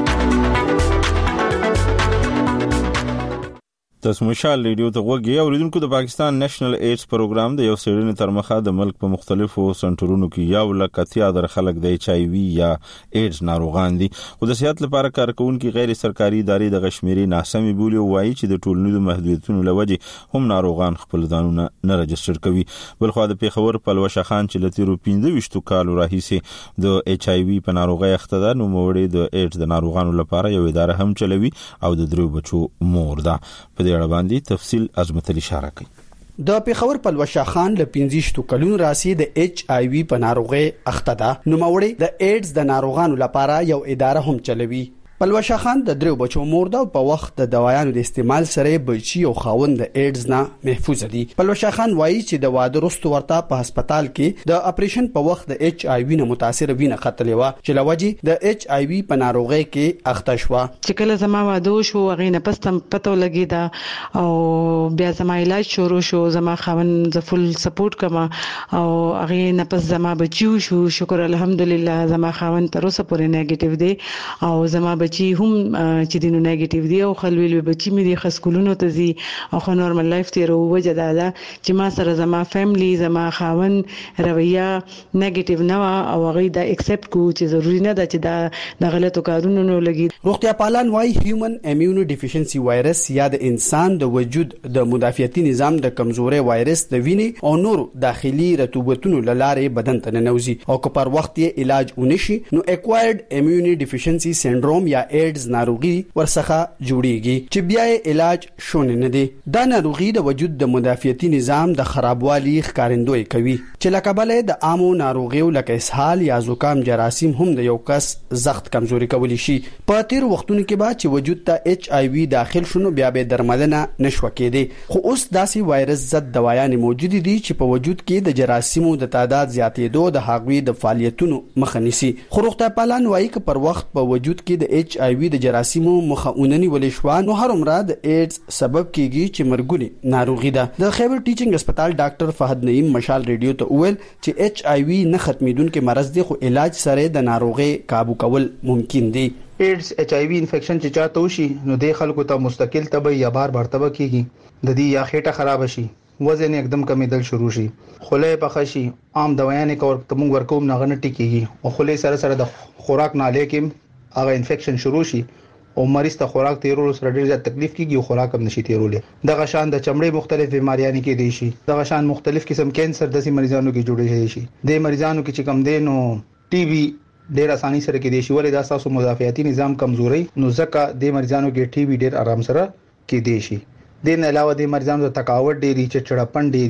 تاسو مشال ریډیو ته وګورئ اوریدونکو د پاکستان نېشنل ایډز پروګرام د یو سړي تر مخه د ملک په مختلفو سنټرونو کې یو لک اتیا در خلک د ایچ آی وی یا ایډز ناروغان دي خو د صحت لپاره کارکونکو غیر سرکاري ادارې د غشمیري ناسمي بولی وایي چې د ټولنیزو محدودیتونو لوجه هم ناروغان خپل ځانونه نه رجستر کوي بلخو د پیښور پلوشه خان چې لتیرو پنځه ویشت کالو راهیسې د ایچ آی وی په ناروغي اخته ده نو موړي د ایډز د ناروغانو لپاره یو اداره هم چلوي او د درو بچو مور ده په اړه باندې تفصیل عظمت الاشاره کوي د پیښور پلوشه خان له پنځه کلونو راسي د ایچ آی وی په ناروغي اخته ده نو موړي د ایډز د ناروغانو لپاره یو اداره هم چلوي پلوشه خان د درو بچو مور ده په وخت د دوايانو د استعمال سره بچي او خاوند د ایډز نه محفوظ دي پلوشه خان وایي چې د واده وروسته ورته په هسپتال کې د اپریشن په وخت د ایچ آی وی نه متاثر وینه خطلې و چې لوجي د ایچ آی وی په ناروغي کې اخته شو چې کله زما واده شو هغه نه پستم پته لګی دا او بیا زما علاج شروع شو زما خاوند ز فل سپورټ کما او هغه نه پس زما بچیو شو شکر الحمدلله زما خاوند تر اوسه پورې نیگیټیو دی او زما بچي هم چې دینو نیگیټیو دی او خلویل بچي مې د خسکولونو ته زی او خو نورمال لایف تیر وجه دا ده چې ما سره زما فیملی زما خاون رویه نیگیټیو نه او هغه دا ایکسپټ کو چې ضروری نه ده چې دا د غلطو کارونو نه لګي روغتیا پالان وايي هیومن ایمیونو ډیفیشنسي وایرس یا د انسان د وجود د مدافعتي نظام د کمزوري وایرس د وینې او نور داخلي رطوبتونو لاره بدن ته ننوزي او که پر وخت یې علاج ونشي نو اکوایرډ ایمیونو ډیفیشنسي سندروم یا ایډز ناروغي ورڅخه جوړیږي چې بیا یې علاج شون نه دي دا ناروغي د وجود د مدافعتي نظام د خرابوالي ښکارندوی کوي چې لکه بلې د عامو ناروغیو لکه اسهال یا زکام جراثیم هم د یو کس زخت کمزوري کولی شي په تیر وختونو کې به چې وجود ته ایچ آی وی داخل شونه بیا به درملنه نشو کېدی خو اوس داسې وایرس ضد دوايان موجود دي چې په وجود کې د جراثیمو د تعداد زیاتېدو د هغوی د فعالیتونو مخه نیسي خو روغتیا پالان وایي چې پر وخت په وجود کې د ایچ آی وی د جراثیمو مخه اوننی ولې شو نو هر عمره د ایډز سبب کیږي چې مرګونی ناروغي ده د خیبر ټیچینګ هسپتال ډاکټر فهد نعیم مشال ریډیو ته وویل چې ایچ آی وی نه ختمیدونکو مرض دی خو علاج سره د ناروغي काबू کول ممکن دی ایډز ایچ آی وی انفیکشن چې چاته وشي نو د خلکو ته مستقل تبه یا بار بار تبه کیږي د دې یا خېټه خراب شي وزن एकदम کمیدل شروع شي خله پخشي عام دوايانې کور تمون ورکوم نه غنټی کیږي او خله سره سره د خوراک نه لیکم هغه انفیکشن شروع شي او مریض ته خوراک تیرولو سره ډیر زیات تکلیف کیږي او خوراک هم نشي تیرولې دغه شان د چمړې مختلف بیماریاں کې دي شي دغه شان مختلف قسم کینسر د سي مریضانو کې جوړي شي د مریضانو کې چې کم دي نو ټي بي ډیر اساني سره کې دي شي ولې دا تاسو مدافعتي نظام کمزوري نو ځکه د مریضانو کې ټي بي ډیر آرام سره کې دي شي د نه علاوه د مریضانو ته تکاوت ډیری چې چړپن ډیری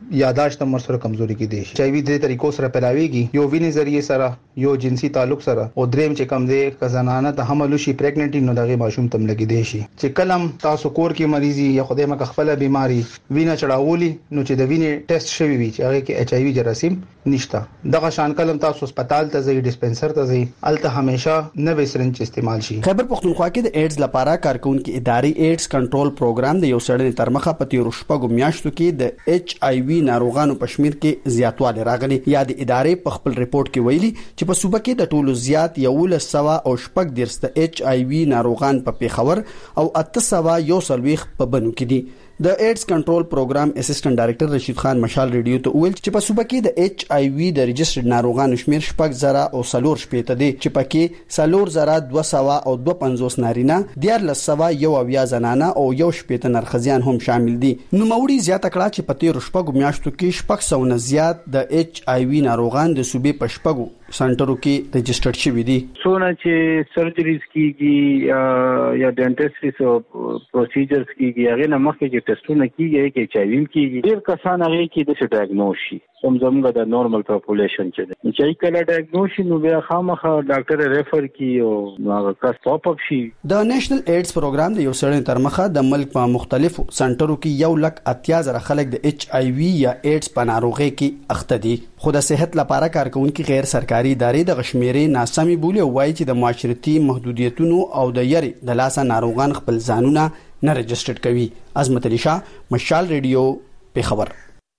یاداشت هم سره کمزوري کې دي. ایچ آی وی د طریقو سره پیلاویږي، یو ویني ذریعہ سره، یو جنسي تعلق سره، او دریم چې کم دی کزنانه ته حمل شي پریګننټ نو دغه ماشوم تم لګي دی شي. چې کلم تاسو کور کې مریضي یا خدای مکه خپل بیماری وینه چړاولي نو چې د وینې ټیسټ شوی وي چې هغه کې ایچ آی وی جراثیم نشته، دغه شان کلم تاسو هسپتال ته ځئ، ډسپنسر ته ځئ، الته همیشه نوې سرنج استعمال شي. خیبر پختونخوا کې د ایډز لپاره کارکونکو ادارې ایډز کنټرول پروګرام د یو سړی تر مخه په تیر شپږو میاشتو کې د ایچ آی وی ناروغانو په شمیر کې زیاتوالی راغلی. یا د ادارې په خپل ریپورت کې ویلي چې په صوبه کې د ټولو زیات یولس سوه او شپږ دېرش د ایچ آی وی ناروغان په پیښور او اته سوه یو څلوېښت په بنو کې دي. د ایډز کنټرول پروګرام اسسټنټ ډایریکټر رشید خان مشال ریډیو ته ویل چې په صوبه کې د ایچ آی وی د رجسټرډ ناروغانو شمیر شپږ زره او څلور شپېته دي چې پکې څلور زره دوه سوه او دوه پنځوس نارینه، دیارلس سوه یو اویا زنانه او یو شپېته نرښځیان هم شامل دي. نوموړي زیاته کړه چې په تیرو شپږو میاشتو کې شپږ سوه نه زیات د ایچ آی وی ناروغان د صوبې په شپږو سنټرو کې رجسټرډ شوي دي. څونه چې سرجریز کیږي یا ډینټسټریز او پروسیجرز کیږي هغه نه مخکې چې ټیسټونه کیږي کې ایچ آی وی کیږي، ډیر کسان هغه کې د ډایګنوز شي کوم زموږ د نورمال پاپولیشن چې دی چې کله ډایګنوز شي نو بیا خامخا ډاکټر ریفر کی او هغه کس پاپ اپ شي. د نېشنل ایډز پروګرام د یو سړی تر مخه د ملک په مختلفو سنټرو کې یو لک اتیا زره خلک د ایچ آی وی یا ایډز په ناروغي کې اخته دي. خو د صحت لپاره کارکونکو غیر سرکاري ادارې د غشمیرې ناسمي بولی او وایي چې د معاشرتي محدودیتونو او د یری د لاسه ناروغان خپل ځانونه نه رجسټرډ کوي. عظمت علي شاه، مشال ریډیو، پیښور.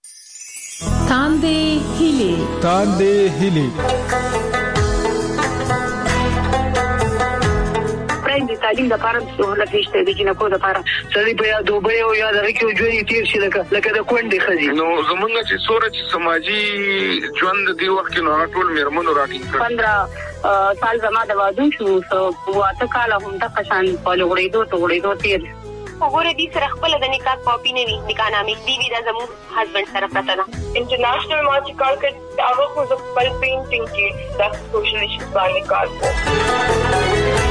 تاندې هیلې تاندې هیلې د تعلیم لپاره سهولت نشته د جنکو لپاره سړي په یاد دوبه او یاد راکې ژوند تیر شي لکه لکه د کونډې خزي. نو زمونږ چې سورج سماجی ژوند دی وخت نو ټول میرمنو راټینګ کړ. پندرہ سال زما د واده شو سو واته کال هم د قشان په لغړېدو ته غړېدو تیر وګوره دې سره خپل د نکاح کاپی نه وي، نکاح نامې دی وی د زموږ هسبند سره پراته ده. انټرنیشنل ما چې کار کړ هغه خو د خپل پینټینګ کې د سوشل ایشوز باندې کار کوي.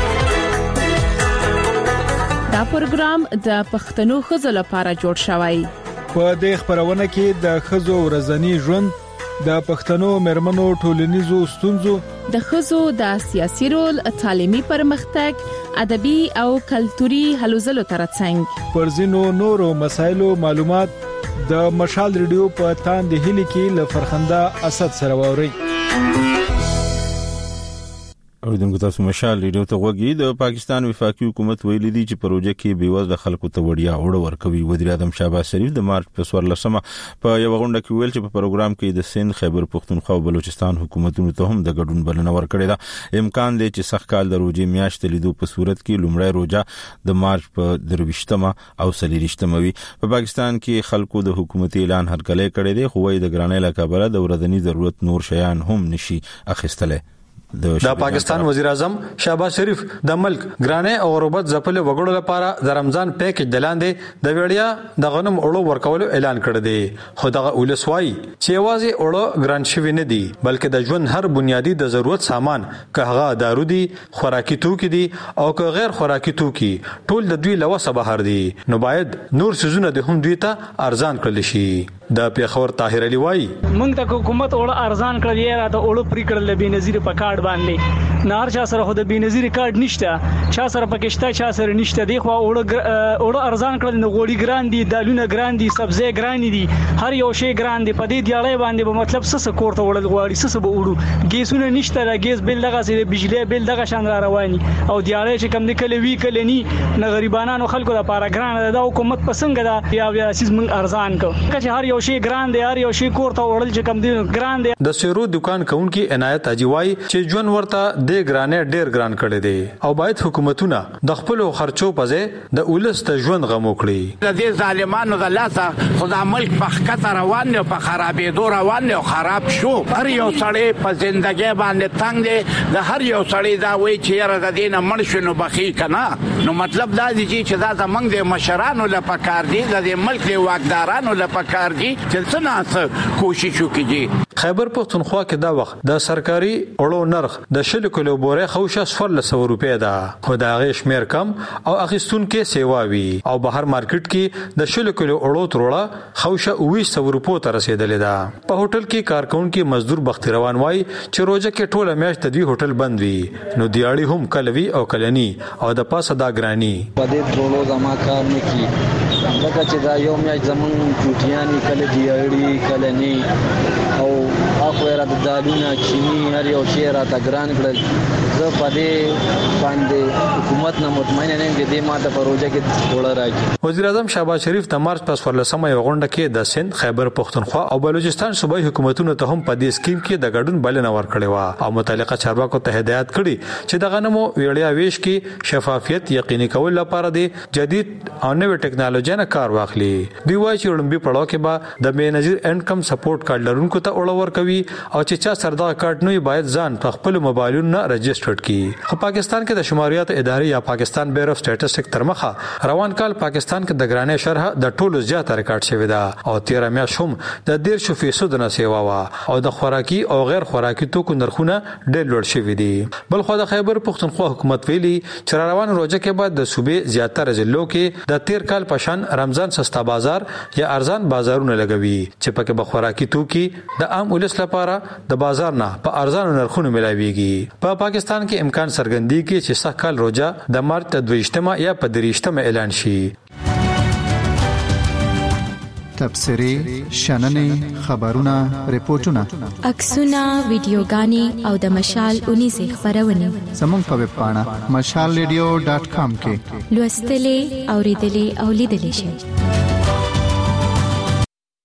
دا پروګرام د پښتنو ښځو لپاره جوړ شوی. په دې خبرونه کې د ښځو ورځنی ژوند، د پښتنو مرمنو ټولنیزو ستونزو، د ښځو د سیاسي رول، تعلیمي پرمختګ، ادبي او کلتوري هلو ځلو ترڅنګ پر ځینو نورو مسایلو معلومات د مشال ریډیو په تاندې هیلې کې ل فرخنده اسد سره ووري. اوریدونکو تاسو مشال ریډیو ته وګورئ. د پاکستان وفاقي حکومت ویلي دی چې پروژه کې بیوزله خلکو ته وړیا وړ ورکوي. وزیر اعظم شهباز شریف د مارچ په څوارلسمه په یو غونډه کې ویل چې په پروګرام کې د سند، خیبر پختونخوا او بلوچستان حکومتونو ته هم د ګډون بلنه ورکړې ده. امکان دی چې سخت کال د روزي میاشت لیدو په صورت کې لومړی روزه د مارچ په درويشتمه او سلیریشتمه وي. په پاکستان کې خلکو د حکومتي اعلان هرکلی کړی دی، خو وايي د ګرانۍ له کبله د ورځنی ضرورت نور شیان هم نشي اخیستلای. د پاکستان وزیر اعظم شهباز شریف د ملک ګرانه او غربت ځپل وګړو لپاره د رمضان پیکج دلاندې د وړیا د غنم اورو ورکولو اعلان کړی دی. خو دغه ولسوای چې یوازې اورو ګران شوی نه دی بلکې د ژوند هر بنیادی د ضرورت سامان که هغه دارو دي، خوراکي توکي دي او که غیر خوراکي توکي ټول د دوی لوسه بهر دي، نو باید نور سيزونه د هم دوی ته ارزان کړل شي. د پیښور طاهر علي وای موږ ته حکومت اورو ارزان کړل یې را ته اورو پری کړل به نظیر په کارت باندې نار چا سره خو د بنظیر کارت نشته، چا سره پکشته چا سره نشته دی، خو اورو اورو ارزان کړل نو غوړي ګران دي، دالونه ګران دي، سبزی ګران دي، هر یو شی ګران دي. په دې دیاړې باندې به مطلب څه کوړه وړل غواړي څه به وړو، ګیسونه نشته، د ګیس بل دغه سي بجلی بل دغه شان را رواني او دیاړې چې کم نکلي وی کله ني نه غریبانو خلکو لپاره ګران ده. د حکومت پسنګ ده یا بیا سیس من ارزان کو چې هر یو شی ګران دی، هر یو شی کوړه وړل چې کم دي ګران دی. د سیرو دکان کونکي عنایت اجوای چې ژوند ورته د ګرانې ډیر ګران کړي دي او باید حکومتونه د خپل خرچو په ځای د اولس ته ژوند غمو کړي. د دې ظالمانو د لاسه خدای ملک په خطر روان دی، په خرابېدو روان دی او خراب شو. هر یو سړی په ژوندۍ باندې تنگ دی، د هر یو سړی دا وایي چې یاره د دې نه مړ شو نو بخي کنه. نو مطلب دا دی چې دا زمونږ د مشرانو لپاره کار دی، د دې ملک د واکدارانو لپاره کار راځي چې څنګه کوشش وکړي. خیبر پختونخوا کې دا وخت د سرکاري اړو نرخ د شل کیلو بوره خوشه صفر سو روپیا ده، خو دا غي شمیر کم او اخیستون کې سیوا وی او بهر مارکیټ کې د شل کیلو اړو تروړه خوشه اوه سو روپو ته رسیدلې ده. په هوټل کې کارکونکو مزدور بخت روان وای چې روزه کې ټوله میاشت د دې هوټل بند وي، نو دیاړي هم کلوي او کلني او د پاسه دا ګرانی په دې ټولو زما کار نه کی لکه چې دا یو میاشت زمون ټوټیانی کله دیاړي کلني او اخو را د دالونه چینی هر یو شی را تا ګران کړل. زه په دې باندې حکومت نه مطمئن نه یم چې دې ماته پروژه کې ټوله راځي. وزیر اعظم شهباز شریف د مارچ په څوارلسمه یو غونډه کې د سند، خیبر پختونخوا او بلوچستان صوبایي حکومتونو ته هم په دې سکیم کې د ګډون بلنه ورکړې و او متعلقه چارواکو ته هدایت کړي چې د غنمو ویړیا ویش کې شفافیت یقیني کول لپاره د جدید او نوې ټکنالوژي نه کار واخلي. دوی وایي چې لومبي پړاو کې به د مینیجر انکم سپورټ کارت لرونکو ته اړ ورکوي او چې چا سره دا کارت نه باید ځان په خپل موبایلونو نه رجسټر کړي. خو پاکستان کې د شماریات ادارې یا پاکستان بیورو سټیټسټک تر مخه روان کال پاکستان کې د ګرانې شرح د ټولو زیاته ریکارډ شوی ده او تیرا میاشت هم د ډیر شو فیصد نه سیوا وا او د خوراکي او غیر خوراکي توکو نرخونه ډېر لوړ شوی دي. بل خو د خیبر پختونخوا حکومت ویلي چې روان روزه کې بعد د صوبې زیاتره ضلعو کې د تیر کال پشان رمضان سستا بازار یا ارزان بازارونه لګوي چې پکې به خوراکي توکي د عام ولس لپاره د بازار نه په ارزانو نرخونو ملاويږي. په پا پاکستان کې امکان څرګندي کې چې سخت کال روزه د مارچ د دویشتمه یا په دریشتمه اعلان شي. تبصری، شننې، خبرونه، ریپورتونه، عکسونه، ویډیوګانې او د مشال اونیزه خبرونه زموږ په ویب پاڼه مشال ریډیو ډاټ کام کې لوستلې، اوریدلې او لیدلې شئ.